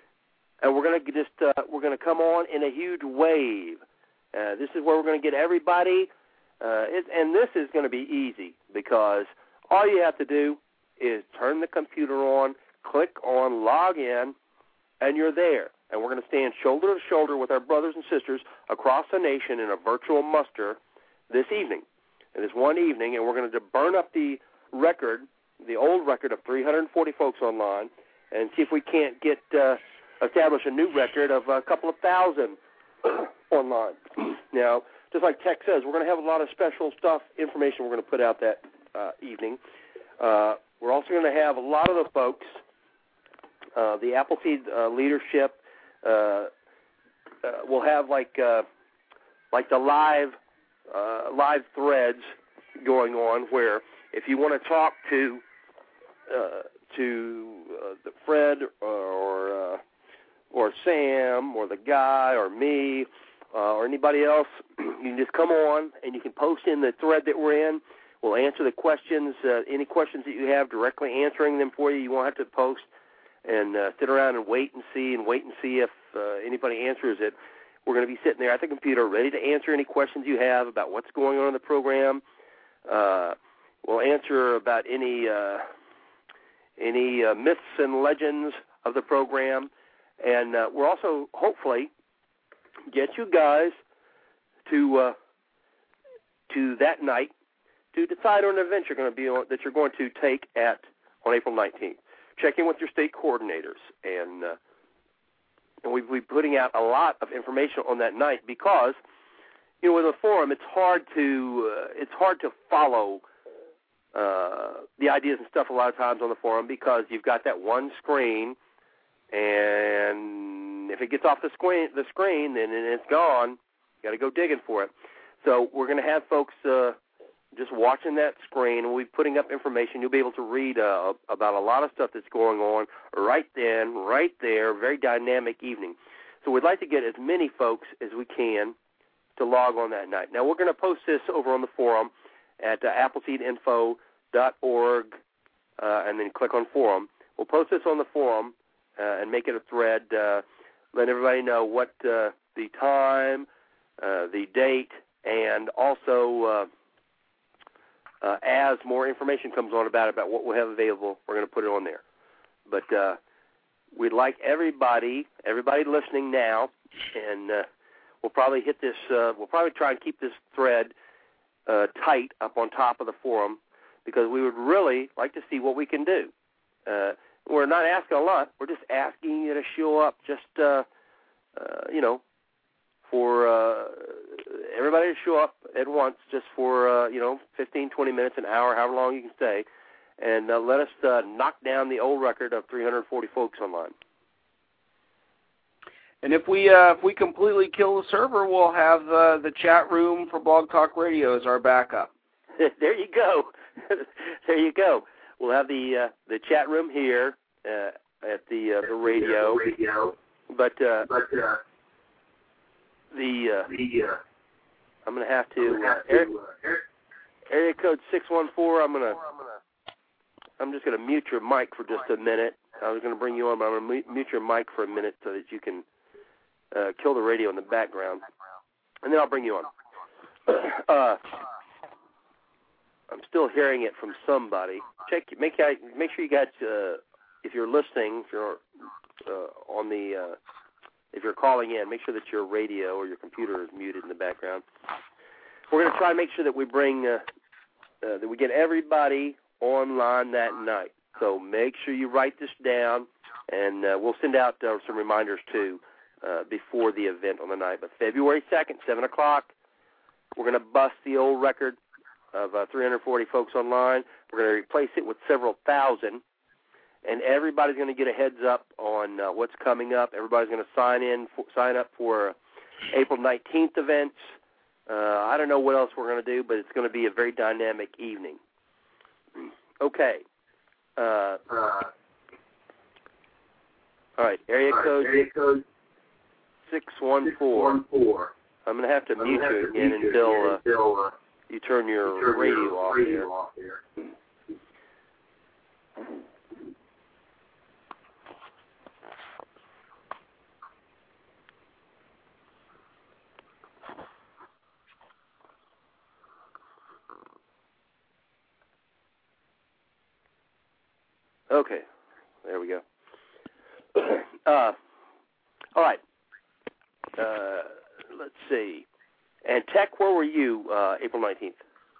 and we're going to just uh, we're going to come on in a huge wave. Uh, this is where we're going to get everybody, uh, it, and this is going to be easy because all you have to do is turn the computer on, click on log in, and you're there. And we're going to stand shoulder to shoulder with our brothers and sisters across the nation in a virtual muster this evening. And this one evening, and we're going to burn up the record, the old record of three hundred forty folks online, and see if we can't get uh, establish a new record of a couple of thousand online. Now, just like Tech says, we're going to have a lot of special stuff, information we're going to put out that uh, evening. Uh, we're also going to have a lot of the folks, uh, the Appleseed uh, leadership. Uh, uh, we'll have like uh, like the live uh, live threads going on where if you want to talk to uh, to uh, the Fred or uh, or Sam or the guy or me uh, or anybody else, you can just come on and you can post in the thread that we're in. We'll answer the questions, uh, any questions that you have, directly answering them for you. You won't have to post and uh, sit around and wait and see and wait and see if uh, anybody answers it. We're going to be sitting there at the computer ready to answer any questions you have about what's going on in the program. Uh, we'll answer about any uh, any uh, myths and legends of the program. And uh, we'll also hopefully get you guys to uh, to that night to decide on an event you're going to be on, that you're going to take at on April nineteenth. Check in with your state coordinators, and uh, and we'll be putting out a lot of information on that night because, you know, with a forum, it's hard to uh, it's hard to follow uh, the ideas and stuff a lot of times on the forum because you've got that one screen, and if it gets off the screen, the screen, then it's gone. You got to go digging for it. So we're going to have folks uh, just watching that screen, and we'll be putting up information. You'll be able to read uh, about a lot of stuff that's going on right then, right there, very dynamic evening. So we'd like to get as many folks as we can to log on that night. Now, we're going to post this over on the forum at uh, appleseed info dot org, uh, and then click on forum. We'll post this on the forum uh, and make it a thread, uh, let everybody know what uh, the time, uh, the date, and also uh, Uh, as more information comes on about it, about what we'll have available, we're going to put it on there. But uh, we'd like everybody, everybody listening now, and uh, we'll probably hit this, uh, we'll probably try and keep this thread uh, tight up on top of the forum because we would really like to see what we can do. Uh, we're not asking a lot. We're just asking you to show up just, uh, uh, you know, for uh, everybody to show up at once just for, uh, you know, fifteen, twenty minutes, an hour, however long you can stay, and uh, let us uh, knock down the old record of three hundred forty folks online. And if we uh, if we completely kill the server, we'll have uh, the chat room for Blog Talk Radio as our backup. There you go. There you go. We'll have the uh, the chat room here uh, at the uh, the radio. radio. But, uh, but uh, the, uh, I'm going to have to, uh, area, area code six one four, I'm going to, I'm just going to mute your mic for just a minute. I was going to bring you on, but I'm going to mute your mic for a minute so that you can uh, kill the radio in the background. And then I'll bring you on. uh, I'm still hearing it from somebody. Check, make, make sure you got, uh, if you're listening, if you're uh, on the, uh, if you're calling in, make sure that your radio or your computer is muted in the background. We're going to try to make sure that we bring, uh, uh, that we get everybody online that night. So make sure you write this down, and uh, we'll send out uh, some reminders, too, uh, before the event on the night. But February second, seven o'clock, we're going to bust the old record of uh, three hundred forty folks online. We're going to replace it with several thousand, and everybody's going to get a heads up on uh, what's coming up. Everybody's going to sign in, for, sign up for April nineteenth events. Uh, I don't know what else we're going to do, but it's going to be a very dynamic evening. Okay. Uh, uh, all right, area code, right, area code six one four. six one four. I'm going to have to I'm mute you again until, uh, until uh, you turn your you turn radio, your off, radio here. off here. Okay, there we go. uh, all right. Uh, let's see. And Tech, where were you uh, April nineteenth?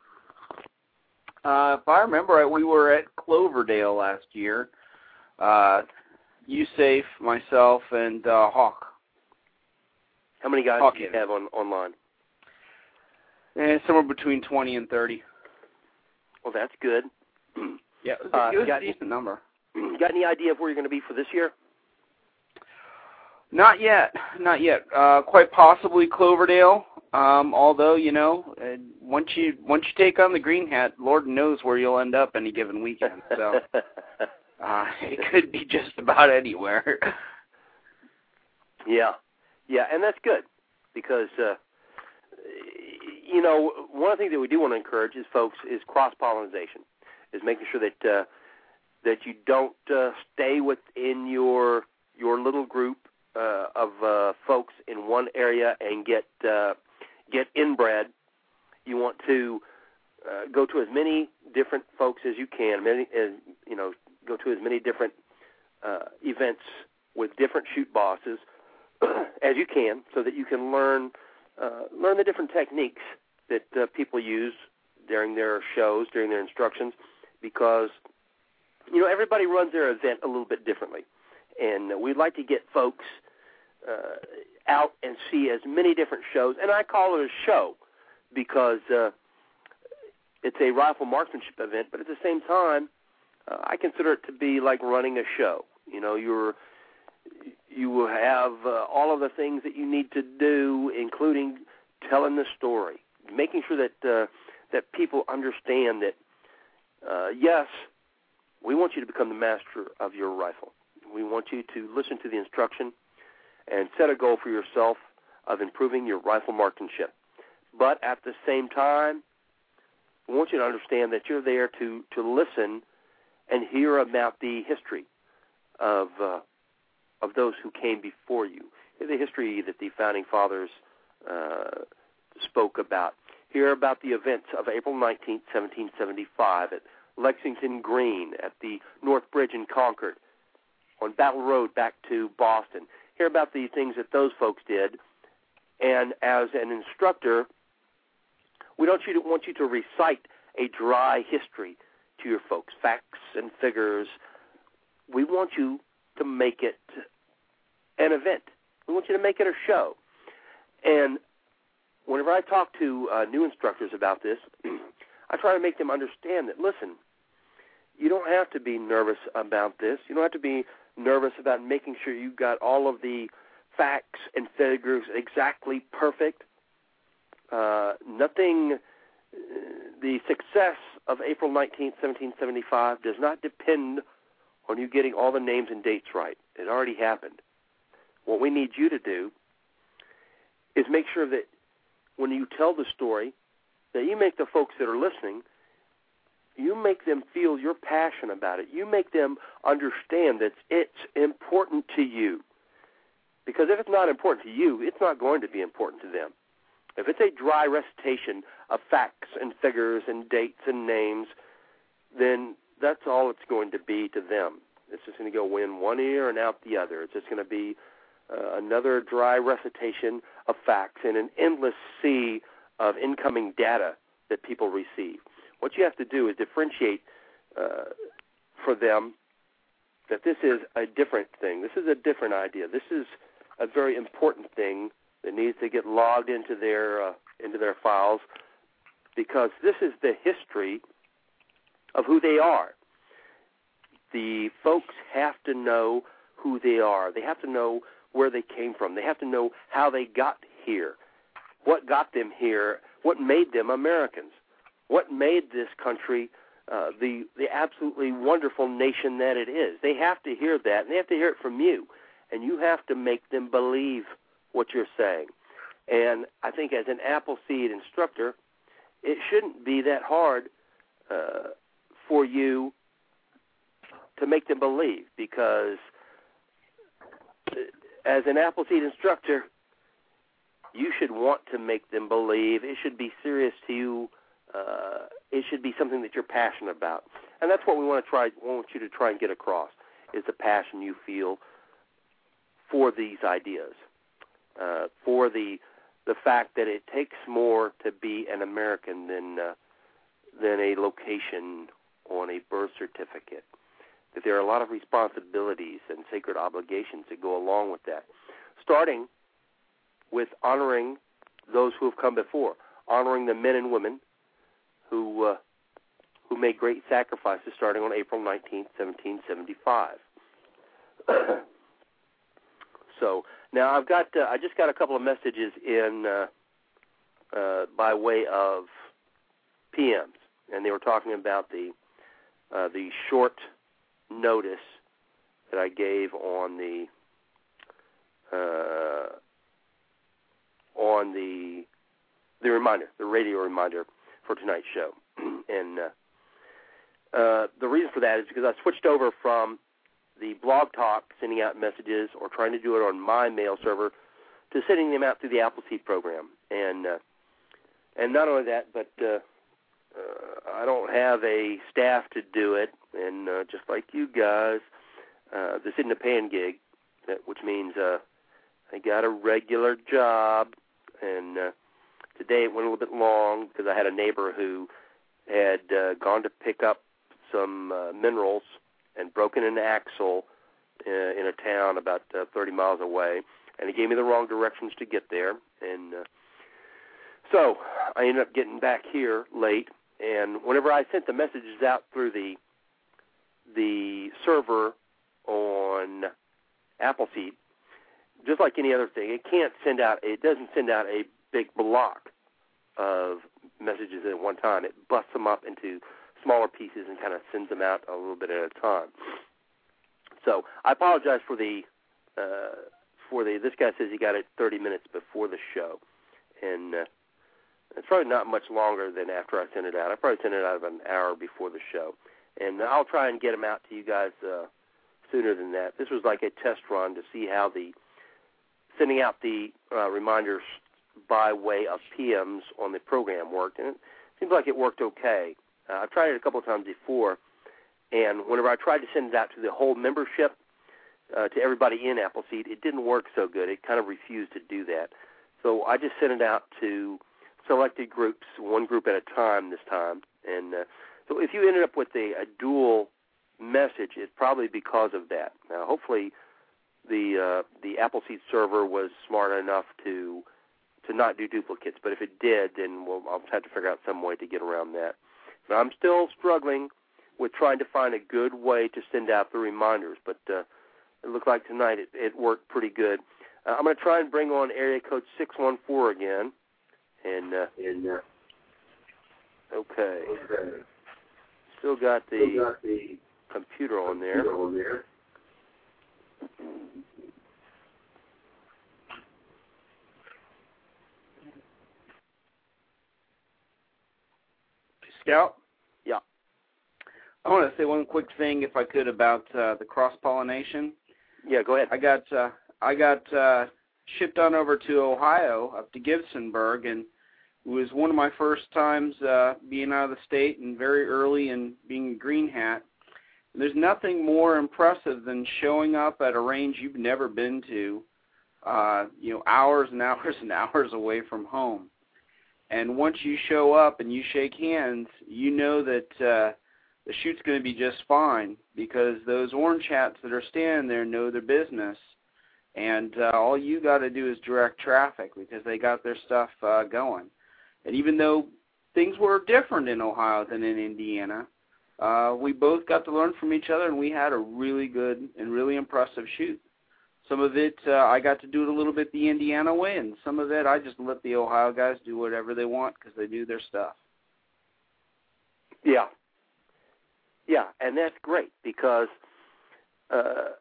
Uh, if I remember right, we were at Cloverdale last year. Uh, USAFE, myself, and uh, Hawk. How many guys Hawk do you have on online? Eh, somewhere between twenty and thirty. Well, that's good. Yeah, it was, uh, it was got, a decent number. Got any idea of where you're going to be for this year? Not yet, not yet. Uh, quite possibly Cloverdale. Um, although you know, uh, once you once you take on the green hat, Lord knows where you'll end up any given weekend. So uh, it could be just about anywhere. Yeah, yeah, and that's good because uh, you know one of the things that we do want to encourage is folks is cross pollination. Is making sure that uh, that you don't uh, stay within your your little group uh, of uh, folks in one area and get uh, get inbred. You want to uh, go to as many different folks as you can. Many, as, you know, go to as many different uh, events with different shoot bosses as you can, so that you can learn uh, learn the different techniques that uh, people use during their shows, during their instructions. Because, you know, everybody runs their event a little bit differently. And uh, we'd like to get folks uh, out and see as many different shows. And I call it a show because uh, it's a rifle marksmanship event, but at the same time, uh, I consider it to be like running a show. You know, you're, you will have uh, all of the things that you need to do, including telling the story, making sure that uh, that people understand that Uh, yes, we want you to become the master of your rifle. We want you to listen to the instruction and set a goal for yourself of improving your rifle marksmanship. But at the same time, we want you to understand that you're there to, to listen and hear about the history of uh, of those who came before you, the history that the Founding Fathers uh, spoke about. Hear about the events of April nineteenth, seventeen seventy-five at Lexington Green, at the North Bridge in Concord, on Battle Road back to Boston. Hear about the things that those folks did. And as an instructor, we don't you to, want you to recite a dry history to your folks, facts and figures. We want you to make it an event. We want you to make it a show. And whenever I talk to uh, new instructors about this, I try to make them understand that, listen, you don't have to be nervous about this. You don't have to be nervous about making sure you got all of the facts and figures exactly perfect. Uh, nothing, uh, the success of April nineteenth, seventeen seventy-five does not depend on you getting all the names and dates right. It already happened. What we need you to do is make sure that when you tell the story, that you make the folks that are listening, you make them feel your passion about it. You make them understand that it's important to you. Because if it's not important to you, it's not going to be important to them. If it's a dry recitation of facts and figures and dates and names, then that's all it's going to be to them. It's just going to go in one ear and out the other. It's just going to be uh, another dry recitation of facts in an endless sea of incoming data that people receive. What you have to do is differentiate uh, for them that this is a different thing. This is a different idea. This is a very important thing that needs to get logged into their uh, into their files, because this is the history of who they are. The folks have to know who they are. They have to know where they came from. They have to know how they got here, what got them here, what made them Americans, what made this country uh, the the absolutely wonderful nation that it is. They have to hear that, and they have to hear it from you, and you have to make them believe what you're saying. And I think as an Appleseed instructor, it shouldn't be that hard uh, for you to make them believe, because as an Appleseed instructor, you should want to make them believe. It should be serious to you. Uh, it should be something that you're passionate about. And that's what we want to try, want you to try and get across, is the passion you feel for these ideas, uh, for the the fact that it takes more to be an American than uh, than a location on a birth certificate, that there are a lot of responsibilities and sacred obligations that go along with that, starting with honoring those who have come before, honoring the men and women who uh, who made great sacrifices starting on April nineteenth, seventeen seventy-five. So now I've got uh, I just got a couple of messages in uh, uh, by way of P Ms, and they were talking about the uh, the short notice that I gave on the uh, on the the reminder, the radio reminder for tonight's show. And uh, uh, the reason for that is because I switched over from the Blog Talk, sending out messages or trying to do it on my mail server, to sending them out through the Appleseed program. And uh, and not only that, but uh, uh, I don't have a staff to do it. And uh, just like you guys, uh, this isn't a paying gig, which means uh, I got a regular job. And uh, today it went a little bit long because I had a neighbor who had uh, gone to pick up some uh, minerals and broken an axle uh, in a town about uh, thirty miles away, and he gave me the wrong directions to get there. And uh, so I ended up getting back here late, and whenever I sent the messages out through the the server on Appleseed, just like any other thing, it can't send out, it doesn't send out a big block of messages at one time. It busts them up into smaller pieces and kind of sends them out a little bit at a time. So I apologize for the, uh, for the, this guy says he got it thirty minutes before the show. And uh, it's probably not much longer than after I sent it out. I probably sent it out about an hour before the show. And I'll try and get them out to you guys uh, sooner than that. This was like a test run to see how the sending out the uh, reminders by way of P Ms on the program worked, and it seems like it worked okay. Uh, I've tried it a couple of times before, and whenever I tried to send it out to the whole membership, uh, to everybody in Appleseed, it didn't work so good. It kind of refused to do that. So I just sent it out to selected groups, one group at a time this time. And uh, so if you ended up with a, a dual message, it's probably because of that. Now, hopefully the uh, the Appleseed server was smart enough to to not do duplicates, but if it did, then we'll, I'll have to figure out some way to get around that. But I'm still struggling with trying to find a good way to send out the reminders, but uh, it looked like tonight it, it worked pretty good. Uh, I'm going to try and bring on area code six one four again. And, uh, and uh, okay. okay. Still got the, Still got the computer on there. Computer on there. Scout? Yeah. I want to say one quick thing, if I could, about uh, the cross-pollination. Yeah, go ahead. I got uh, I got uh, shipped on over to Ohio, up to Gibsonburg, and it was one of my first times uh, being out of the state and very early and being a green hat. There's nothing more impressive than showing up at a range you've never been to, uh, you know, hours and hours and hours away from home. And once you show up and you shake hands, you know that uh, the shoot's going to be just fine, because those orange hats that are standing there know their business. And uh, all you got to do is direct traffic, because they got their stuff uh, going. And even though things were different in Ohio than in Indiana, uh, we both got to learn from each other, and we had a really good and really impressive shoot. Some of it, uh, I got to do it a little bit the Indiana way, and some of it I just let the Ohio guys do whatever they want because they do their stuff. Yeah. Yeah, and that's great because uh,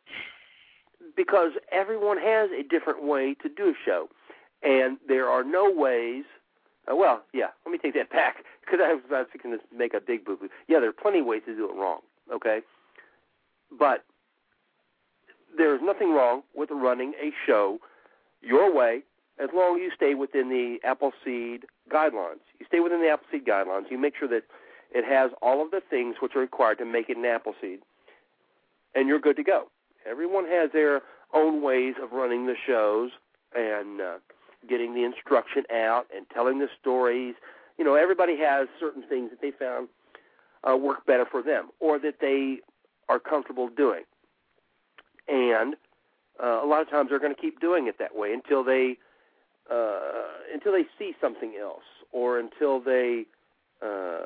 because everyone has a different way to do a show, and there are no ways. Uh, well, yeah, let me take that back, because I was about to make a big boo-boo. Yeah, there are plenty of ways to do it wrong, okay? But there's nothing wrong with running a show your way, as long as you stay within the Appleseed guidelines. You stay within the Appleseed guidelines. You make sure that it has all of the things which are required to make it an Appleseed, and you're good to go. Everyone has their own ways of running the shows and uh, getting the instruction out and telling the stories. You know, everybody has certain things that they found uh, work better for them or that they are comfortable doing. And uh, a lot of times they're going to keep doing it that way until they uh, until they see something else, or until they uh,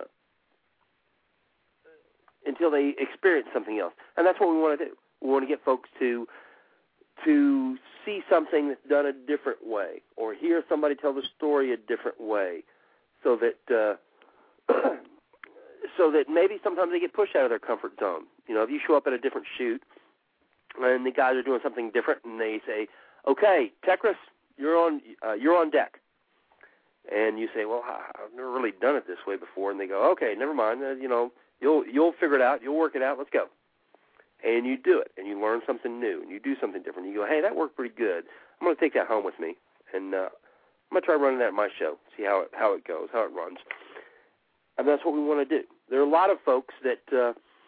until they experience something else. And that's what we want to do. We want to get folks to to see something that's done a different way, or hear somebody tell the story a different way, so that uh, so that maybe sometimes they get pushed out of their comfort zone. You know, if you show up at a different shoot and the guys are doing something different, and they say, "Okay, Tekris, you're on uh, you're on deck," and you say, "Well, I've never really done it this way before," and they go, "Okay, never mind. Uh, you know, you'll you'll figure it out. You'll work it out. Let's go." And you do it, and you learn something new, and you do something different. You go, "Hey, that worked pretty good. I'm going to take that home with me, and uh, I'm going to try running that at my show, see how it, how it goes, how it runs." And that's what we want to do. There are a lot of folks that uh,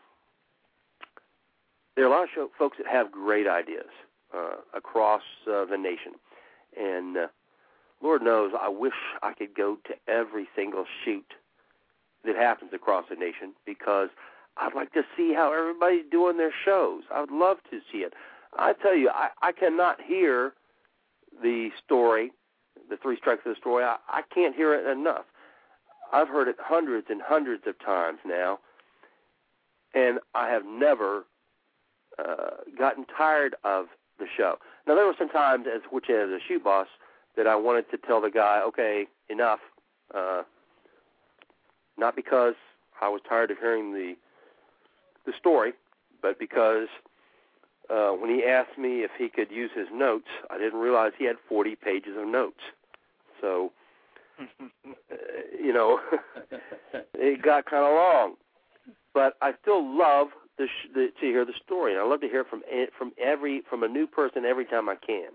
there are a lot of show, folks that have great ideas uh, across uh, the nation, and uh, Lord knows, I wish I could go to every single shoot that happens across the nation, because I'd like to see how everybody's doing their shows. I would love to see it. I tell you, I, I cannot hear the story, the three strikes of the story. I, I can't hear it enough. I've heard it hundreds and hundreds of times now, and I have never uh, gotten tired of the show. Now, there were some times, as which as a shoot boss, that I wanted to tell the guy, "Okay, enough," uh, not because I was tired of hearing the the story, but because uh, when he asked me if he could use his notes, I didn't realize he had forty pages of notes. So, uh, you know, it got kind of long. But I still love the sh- the, to hear the story, and I love to hear from from every from a new person every time I can.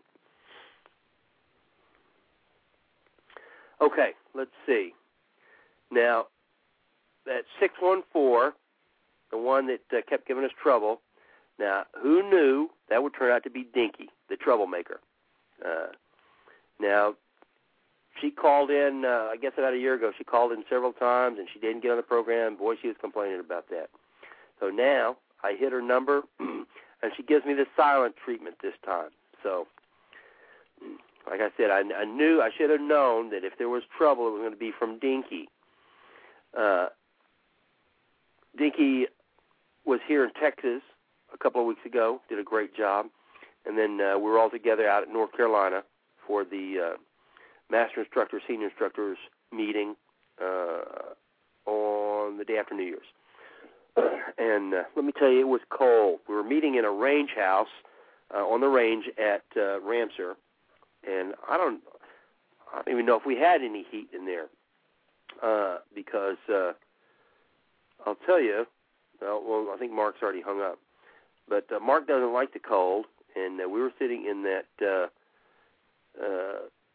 Okay, let's see. Now, that six one four, the one that uh, kept giving us trouble. Now, who knew that would turn out to be Dinky, the troublemaker? Uh, now, she called in, uh, I guess about a year ago. She called in several times, and she didn't get on the program. Boy, she was complaining about that. So now I hit her number, and she gives me the silent treatment this time. So, like I said, I, I knew, I should have known that if there was trouble, it was going to be from Dinky. Uh, Dinky was here in Texas a couple of weeks ago, did a great job, and then uh, we were all together out at North Carolina for the uh, Master Instructor, Senior Instructors meeting uh, on the day after New Year's. And uh, let me tell you, it was cold. We were meeting in a range house uh, on the range at uh, Ramseur, and I don't, I don't even know if we had any heat in there. uh, because uh, I'll tell you, uh, well, I think Mark's already hung up, but uh, Mark doesn't like the cold, and uh, we were sitting in that uh, uh,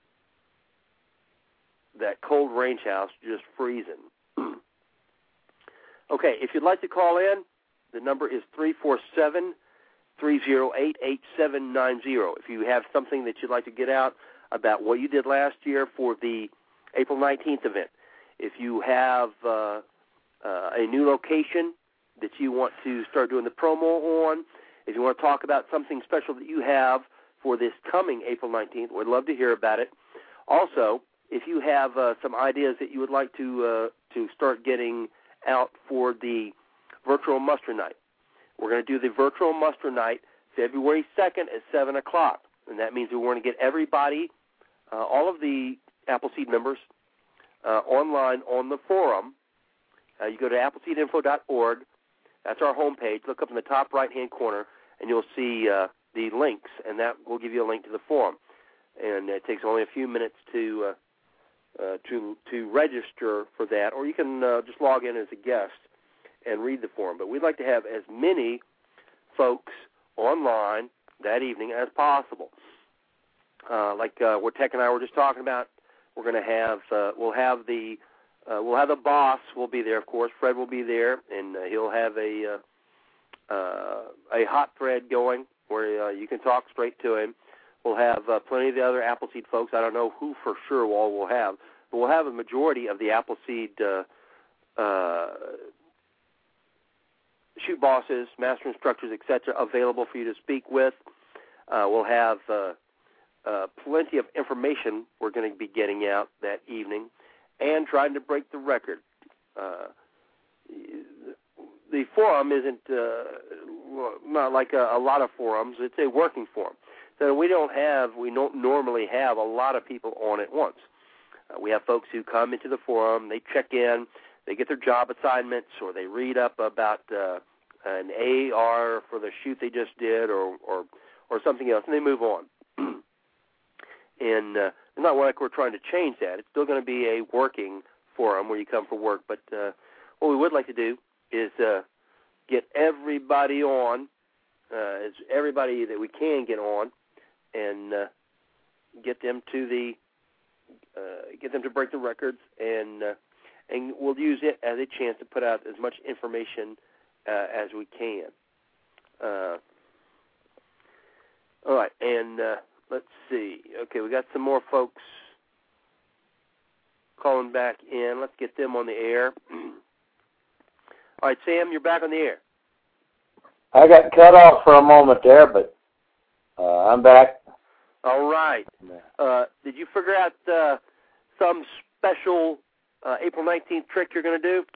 that cold range house just freezing. Okay, if you'd like to call in, the number is three four seven, three oh eight, eight seven nine oh. If you have something that you'd like to get out about what you did last year for the April nineteenth event, if you have uh, uh, a new location that you want to start doing the promo on, if you want to talk about something special that you have for this coming April nineteenth, we'd love to hear about it. Also, if you have uh, some ideas that you would like to uh, to start getting out for the virtual muster night, we're going to do the virtual muster night February second at seven o'clock, and that means we want to get everybody, uh, all of the Appleseed members, uh, online on the forum. Uh, you go to appleseed info dot org. That's our homepage. Look up in the top right-hand corner, and you'll see uh, the links, and that will give you a link to the forum. And it takes only a few minutes to uh, uh, to to register for that, or you can uh, just log in as a guest and read the forum. But we'd like to have as many folks online that evening as possible. Uh, like uh, what Tech and I were just talking about, we're going to have uh, we'll have the uh, we'll have the boss will be there, of course. Fred will be there, and uh, he'll have a uh, uh, a hot thread going where uh, you can talk straight to him. We'll have uh, plenty of the other Appleseed folks. I don't know who for sure all we'll have, but we'll have a majority of the Appleseed uh, uh, shoot bosses, master instructors, et cetera, available for you to speak with. Uh, we'll have uh, uh, plenty of information we're going to be getting out that evening, and trying to break the record. Uh, the forum isn't uh, not like a, a lot of forums. It's a working forum. So we don't have, we don't normally have a lot of people on at once. Uh, we have folks who come into the forum, they check in, they get their job assignments, or they read up about uh, an A R for the shoot they just did, or or, or something else, and they move on. And uh, it's not like we're trying to change that. It's still going to be a working forum where you come for work. But uh, what we would like to do is uh, get everybody on, uh, everybody that we can get on, and uh, get them to the uh, get them to break the records, and uh, and we'll use it as a chance to put out as much information uh, as we can. Uh, all right, and uh, let's see. Okay, we got some more folks calling back in. Let's get them on the air. All right, Sam, you're back on the air. I got cut off for a moment there, but uh, I'm back. All right. Uh, did you figure out uh, some special uh, April nineteenth trick you're going to do?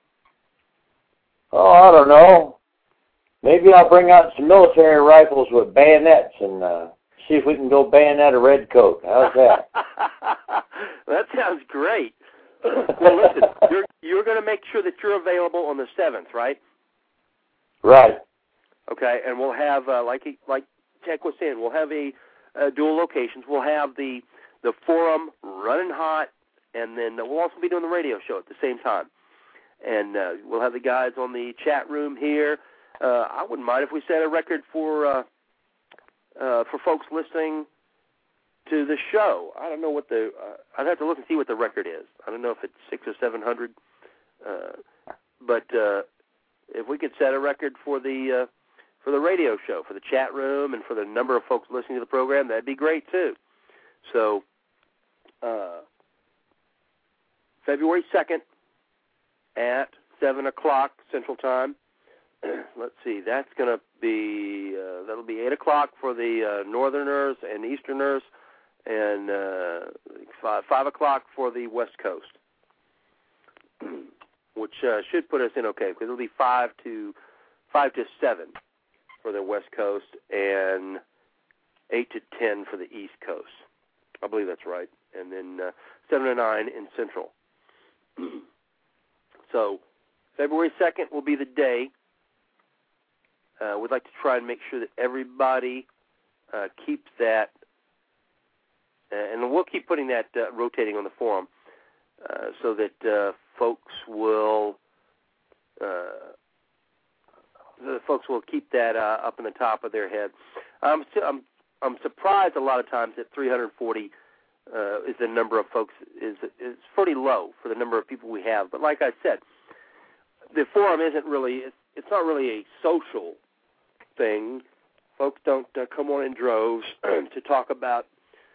Oh, I don't know. Maybe I'll bring out some military rifles with bayonets and uh, see if we can go bayonet a red coat. How's that? That sounds great. Well, listen, you're, you're going to make sure that you're available on the seventh, right? Right. Okay, and we'll have, uh, like like Tech was saying, we'll have a uh, dual locations. We'll have the the forum running hot, and then we'll also be doing the radio show at the same time. And uh, we'll have the guys on the chat room here. Uh, I wouldn't mind if we set a record for uh, uh, for folks listening to the show. I don't know what the uh, I'd have to look and see what the record is. I don't know if it's six or seven hundred, uh, but uh, if we could set a record for the uh, for the radio show, for the chat room, and for the number of folks listening to the program, that'd be great too. So, uh, February second at seven o'clock Central Time. Let's see, that's going to be uh, that'll be eight o'clock for the uh, Northerners and Easterners, and uh, five, five o'clock for the West Coast, which uh, should put us in okay, because it'll be five to five to seven for the West Coast and eight to ten for the East Coast. I believe that's right, and then uh, seven to nine in Central. So February second will be the day. Uh, we'd like to try and make sure that everybody uh, keeps that, uh, and we'll keep putting that uh, rotating on the forum. uh, so that uh, folks will uh, so that folks will keep that uh, up in the top of their head. I'm, I'm I'm surprised a lot of times that three hundred forty uh, is the number of folks is is pretty low for the number of people we have. But like I said, the forum isn't really it's, it's not really a social thing. Folks don't uh, come on in droves to talk about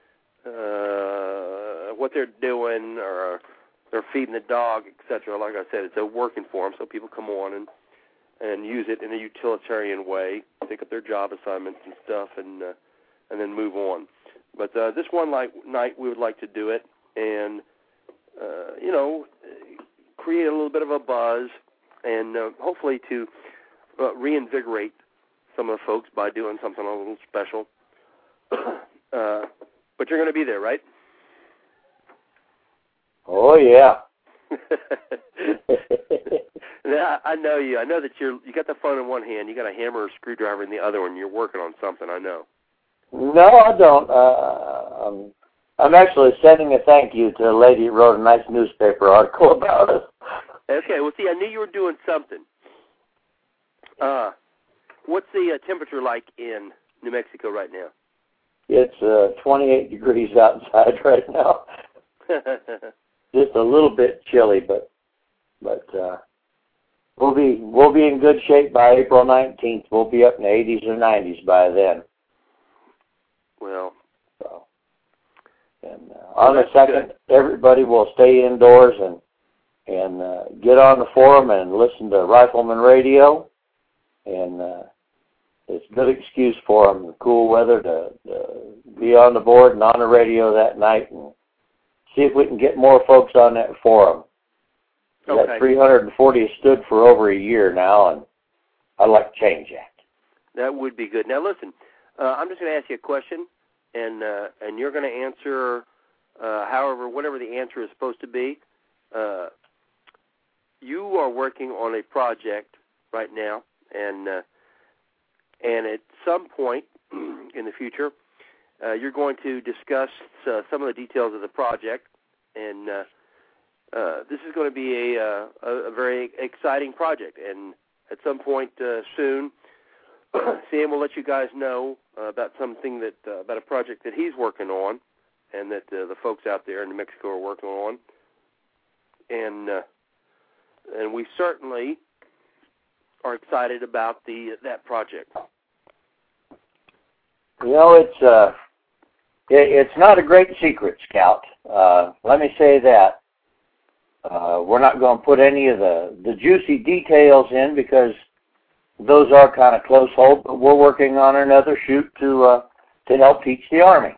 uh, what they're doing or they're feeding the dog, et cetera. Like I said, it's a working forum, so people come on and and use it in a utilitarian way, pick up their job assignments and stuff, and uh, and then move on. But uh, this one like, night, we would like to do it and, uh, you know, create a little bit of a buzz and uh, hopefully to uh, reinvigorate some of the folks by doing something a little special. uh, but you're going to be there, right? Oh, yeah. Yeah, I know you. I know that you're. You got the phone in one hand. You got a hammer or screwdriver in the other one. You're working on something. I know. No, I don't. Uh, I'm, I'm actually sending a thank you to a lady who wrote a nice newspaper article about us. Okay. Well, see, I knew you were doing something. Uh, what's the uh, temperature like in New Mexico right now? It's uh, twenty-eight degrees outside right now. Just a little bit chilly, but but uh, we'll be we'll be in good shape by April nineteenth. We'll be up in the eighties or nineties by then. Well, so and uh, on the second, good. Everybody will stay indoors and and uh, get on the forum and listen to Rifleman Radio, and uh, it's a good excuse for them, the cool weather, to, to be on the board and on the radio that night and see if we can get more folks on that forum. Okay. That three hundred forty has stood for over a year now, and I'd like to change that. That would be good. Now, listen, uh, I'm just going to ask you a question, and uh, and you're going to answer, uh, however, whatever the answer is supposed to be. Uh, you are working on a project right now, and uh, and at some point in the future, uh, you're going to discuss uh, some of the details of the project, and uh, uh, this is going to be a, uh, a very exciting project. And at some point uh, soon, Sam will let you guys know uh, about something that uh, about a project that he's working on, and that uh, the folks out there in New Mexico are working on, and uh, and we certainly are excited about the that project. You know, it's uh, it, it's not a great secret, Scout. Uh, let me say that. Uh, we're not going to put any of the, the juicy details in because those are kind of close hold, but we're working on another shoot to uh, to help teach the Army.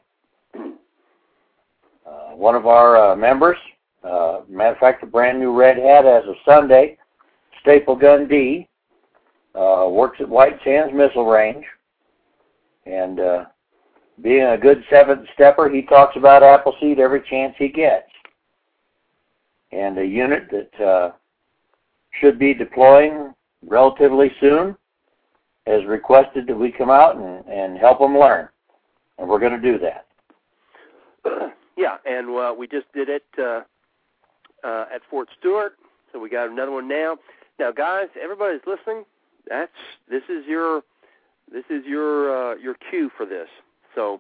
Uh, one of our uh, members, uh, matter of fact, a brand new Red Hat as of Sunday, Staple Gun D, uh, works at White Sands Missile Range. And uh, being a good seventh stepper, he talks about Appleseed every chance he gets. And a unit that uh, should be deploying relatively soon has requested that we come out and, and help them learn. And we're going to do that. Yeah, and uh, we just did it uh, uh, at Fort Stewart, so we got another one now. Now, guys, everybody's listening. That's this is your this is your uh, your cue for this. So,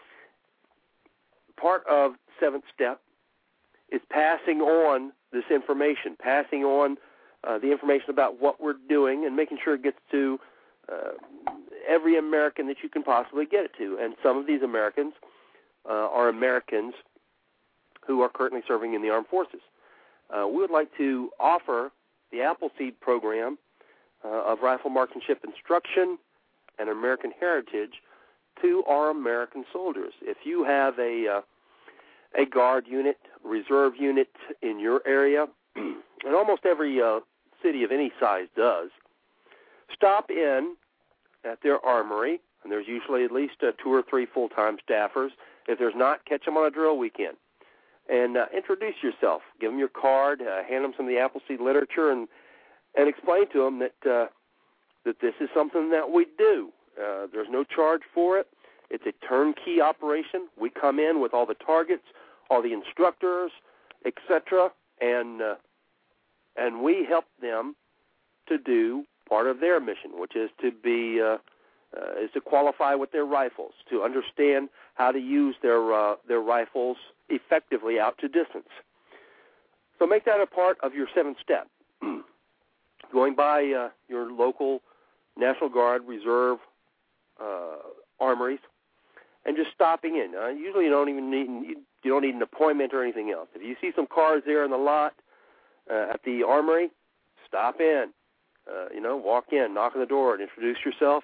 part of seventh step is passing on this information, passing on uh, the information about what we're doing, and making sure it gets to uh, every American that you can possibly get it to. And some of these Americans uh, are Americans who are currently serving in the armed forces. Uh, we would like to offer the Appleseed program uh, of rifle marksmanship instruction and American heritage to our American soldiers. If you have a uh, a guard unit, reserve unit in your area, and almost every uh, city of any size does, stop in at their armory, and there's usually at least uh, two or three full-time staffers. If there's not, catch them on a drill weekend. And uh, introduce yourself. Give them your card, uh, hand them some of the Appleseed literature, and and explain to them that uh, that this is something that we do. Uh, there's no charge for it. It's a turnkey operation. We come in with all the targets, all the instructors, et cetera, and uh, and we help them to do part of their mission, which is to be uh, uh, is to qualify with their rifles, to understand how to use their uh, their rifles effectively out to distance. So make that a part of your seventh step. Going by uh, your local National Guard, Reserve uh, armories, and just stopping in. Uh, usually, you don't even need you don't need an appointment or anything else. If you see some cars there in the lot uh, at the armory, stop in. Uh, you know, walk in, knock on the door, and introduce yourself.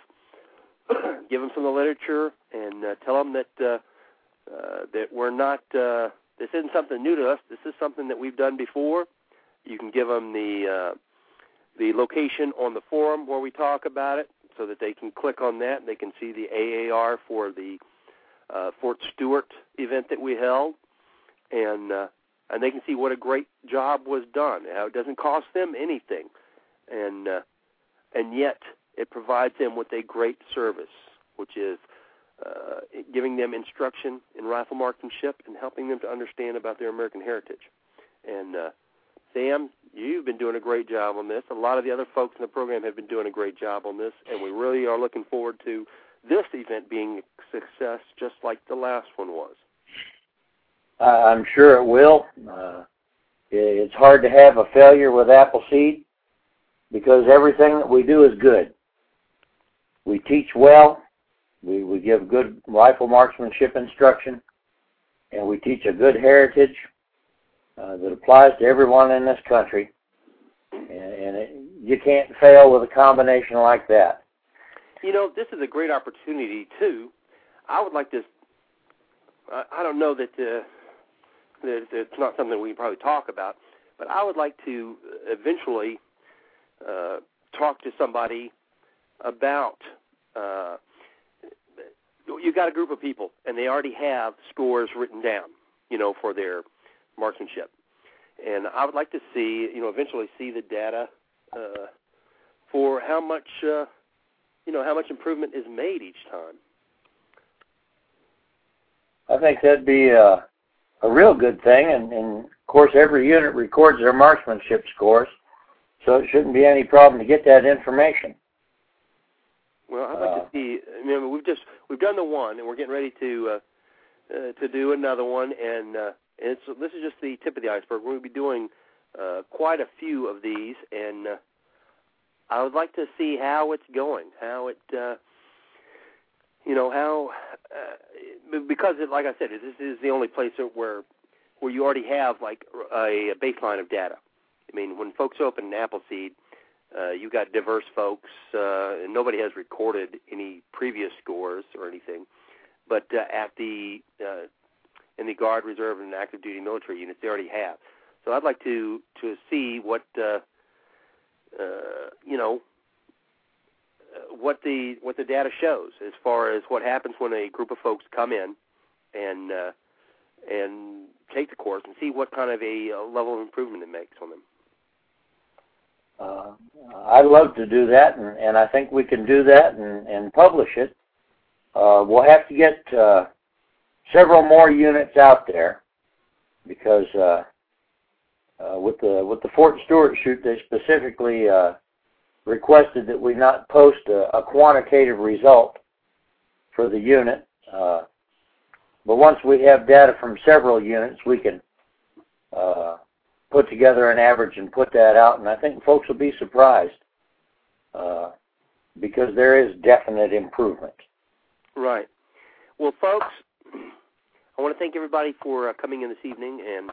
Give them some of the literature, and uh, tell them that uh, uh, that we're not. Uh, this isn't something new to us. This is something that we've done before. You can give them the uh, the location on the forum where we talk about it, so that they can click on that and they can see the A A R for the uh, Fort Stewart event that we held, and uh, and they can see what a great job was done. How it doesn't cost them anything, and uh, and yet it provides them with a great service, which is uh, giving them instruction in rifle marksmanship and helping them to understand about their American heritage. And uh, Sam, you've been doing a great job on this. A lot of the other folks in the program have been doing a great job on this, and we really are looking forward to this event being a success just like the last one was. Uh, I'm sure it will. Uh, it's hard to have a failure with Appleseed because everything that we do is good. We teach well, we, we give good rifle marksmanship instruction, and we teach a good heritage uh, that applies to everyone in this country. And, and it, you can't fail with a combination like that. You know, this is a great opportunity, too. I would like to, I, I don't know that, uh, that it's not something we can probably talk about, but I would like to eventually uh, talk to somebody about, uh, you got a group of people, and they already have scores written down, you know, for their marksmanship. And I would like to see, you know, eventually see the data uh, for how much, uh, you know, how much improvement is made each time. I think that'd be a, a real good thing, and, and, of course, every unit records their marksmanship scores, so it shouldn't be any problem to get that information. Well, I'd like uh, to see. Remember, we've just we've done the one, and we're getting ready to uh, uh, to do another one, and uh, it's this is just the tip of the iceberg. We'll be doing uh, quite a few of these, and uh, I would like to see how it's going, how it, uh, you know, how uh, because it, like I said, this is the only place where where you already have like a, a baseline of data. I mean, when folks open Appleseed, uh, you got diverse folks, uh, and nobody has recorded any previous scores or anything. But uh, at the uh, in the Guard, Reserve, and active duty military units, they already have. So I'd like to to see what uh, uh, you know uh, what the what the data shows as far as what happens when a group of folks come in and uh, and take the course and see what kind of a, a level of improvement it makes on them. Uh, I'd love to do that, and, and I think we can do that and, and publish it. Uh, we'll have to get uh, several more units out there because uh, uh, with the with the Fort Stewart shoot, they specifically uh, requested that we not post a, a quantitative result for the unit. Uh, but once we have data from several units, we can uh, put together an average and put that out, and I think folks will be surprised uh, because there is definite improvement. Right. Well, folks, I want to thank everybody for uh, coming in this evening and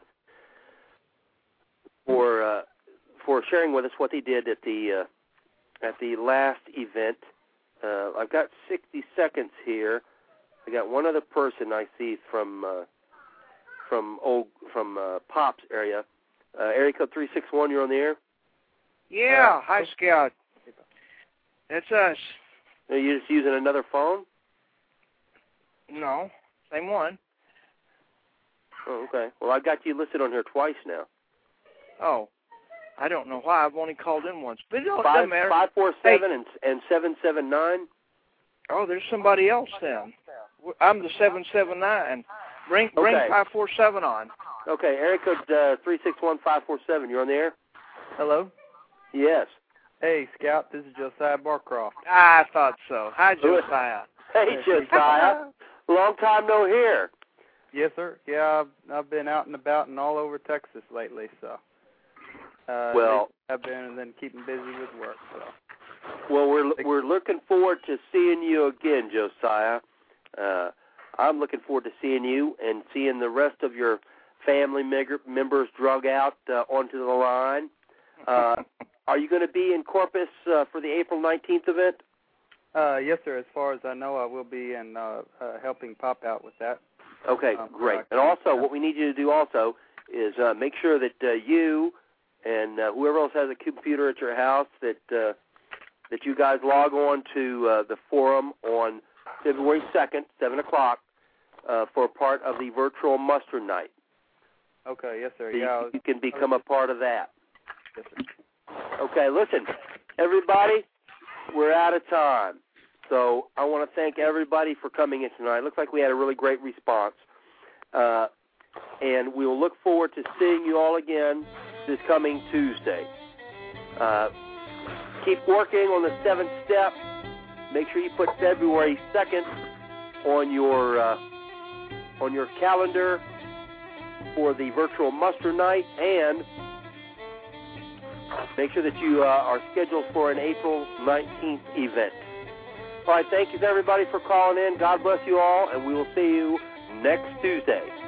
for uh, for sharing with us what they did at the uh, at the last event. Uh, I've got sixty seconds here. I got one other person I see from uh, from old from uh, Pop's area. Uh, area code three six one, you're on the air? Yeah, uh, hi, Scout. That's us. Are you just using another phone? No, same one. Oh, okay. Well, I've got you listed on here twice now. Oh, I don't know why. I've only called in once. But it don't five, matter. five four seven hey. and, and seven seven nine? Oh, there's somebody else then. I'm the seven seven nine. Bring bring Okay. five four seven on. Okay, area code uh, three six one five four seven. You're on the air? Hello? Yes. Hey, Scout, this is Josiah Barcroft. I thought so. Hi, Josiah. Hey, Josiah. Long time no hear. Yes, sir. Yeah, I've, I've been out and about and all over Texas lately, so. Uh, Well- I've been then keeping busy with work, so. Well, we're we're looking forward to seeing you again, Josiah. Uh, I'm looking forward to seeing you and seeing the rest of your family meg- members drug out uh, onto the line. Uh, are you going to be in Corpus uh, for the April nineteenth event? Uh, yes, sir. As far as I know, I will be in uh, uh, helping Pop out with that. Okay, Um, great. uh, And also, what we need you to do also is uh, make sure that uh, you and uh, whoever else has a computer at your house that uh, that you guys log on to uh, the forum on February second, seven o'clock, uh, for a part of the virtual muster night. Okay, yes, sir. So Yeah, I you, was, you can become a part of that. yes, sir. Okay, listen, everybody, we're out of time. So I want to thank everybody for coming in tonight. It looks like we had a really great response. Uh, and we will look forward to seeing you all again this coming Tuesday. Uh, keep working on the seventh step. Make sure you put February second on your uh, on your calendar for the virtual muster night, and make sure that you uh, are scheduled for an April nineteenth event. All right, thank you, everybody, for calling in. God bless you all, and we will see you next Tuesday.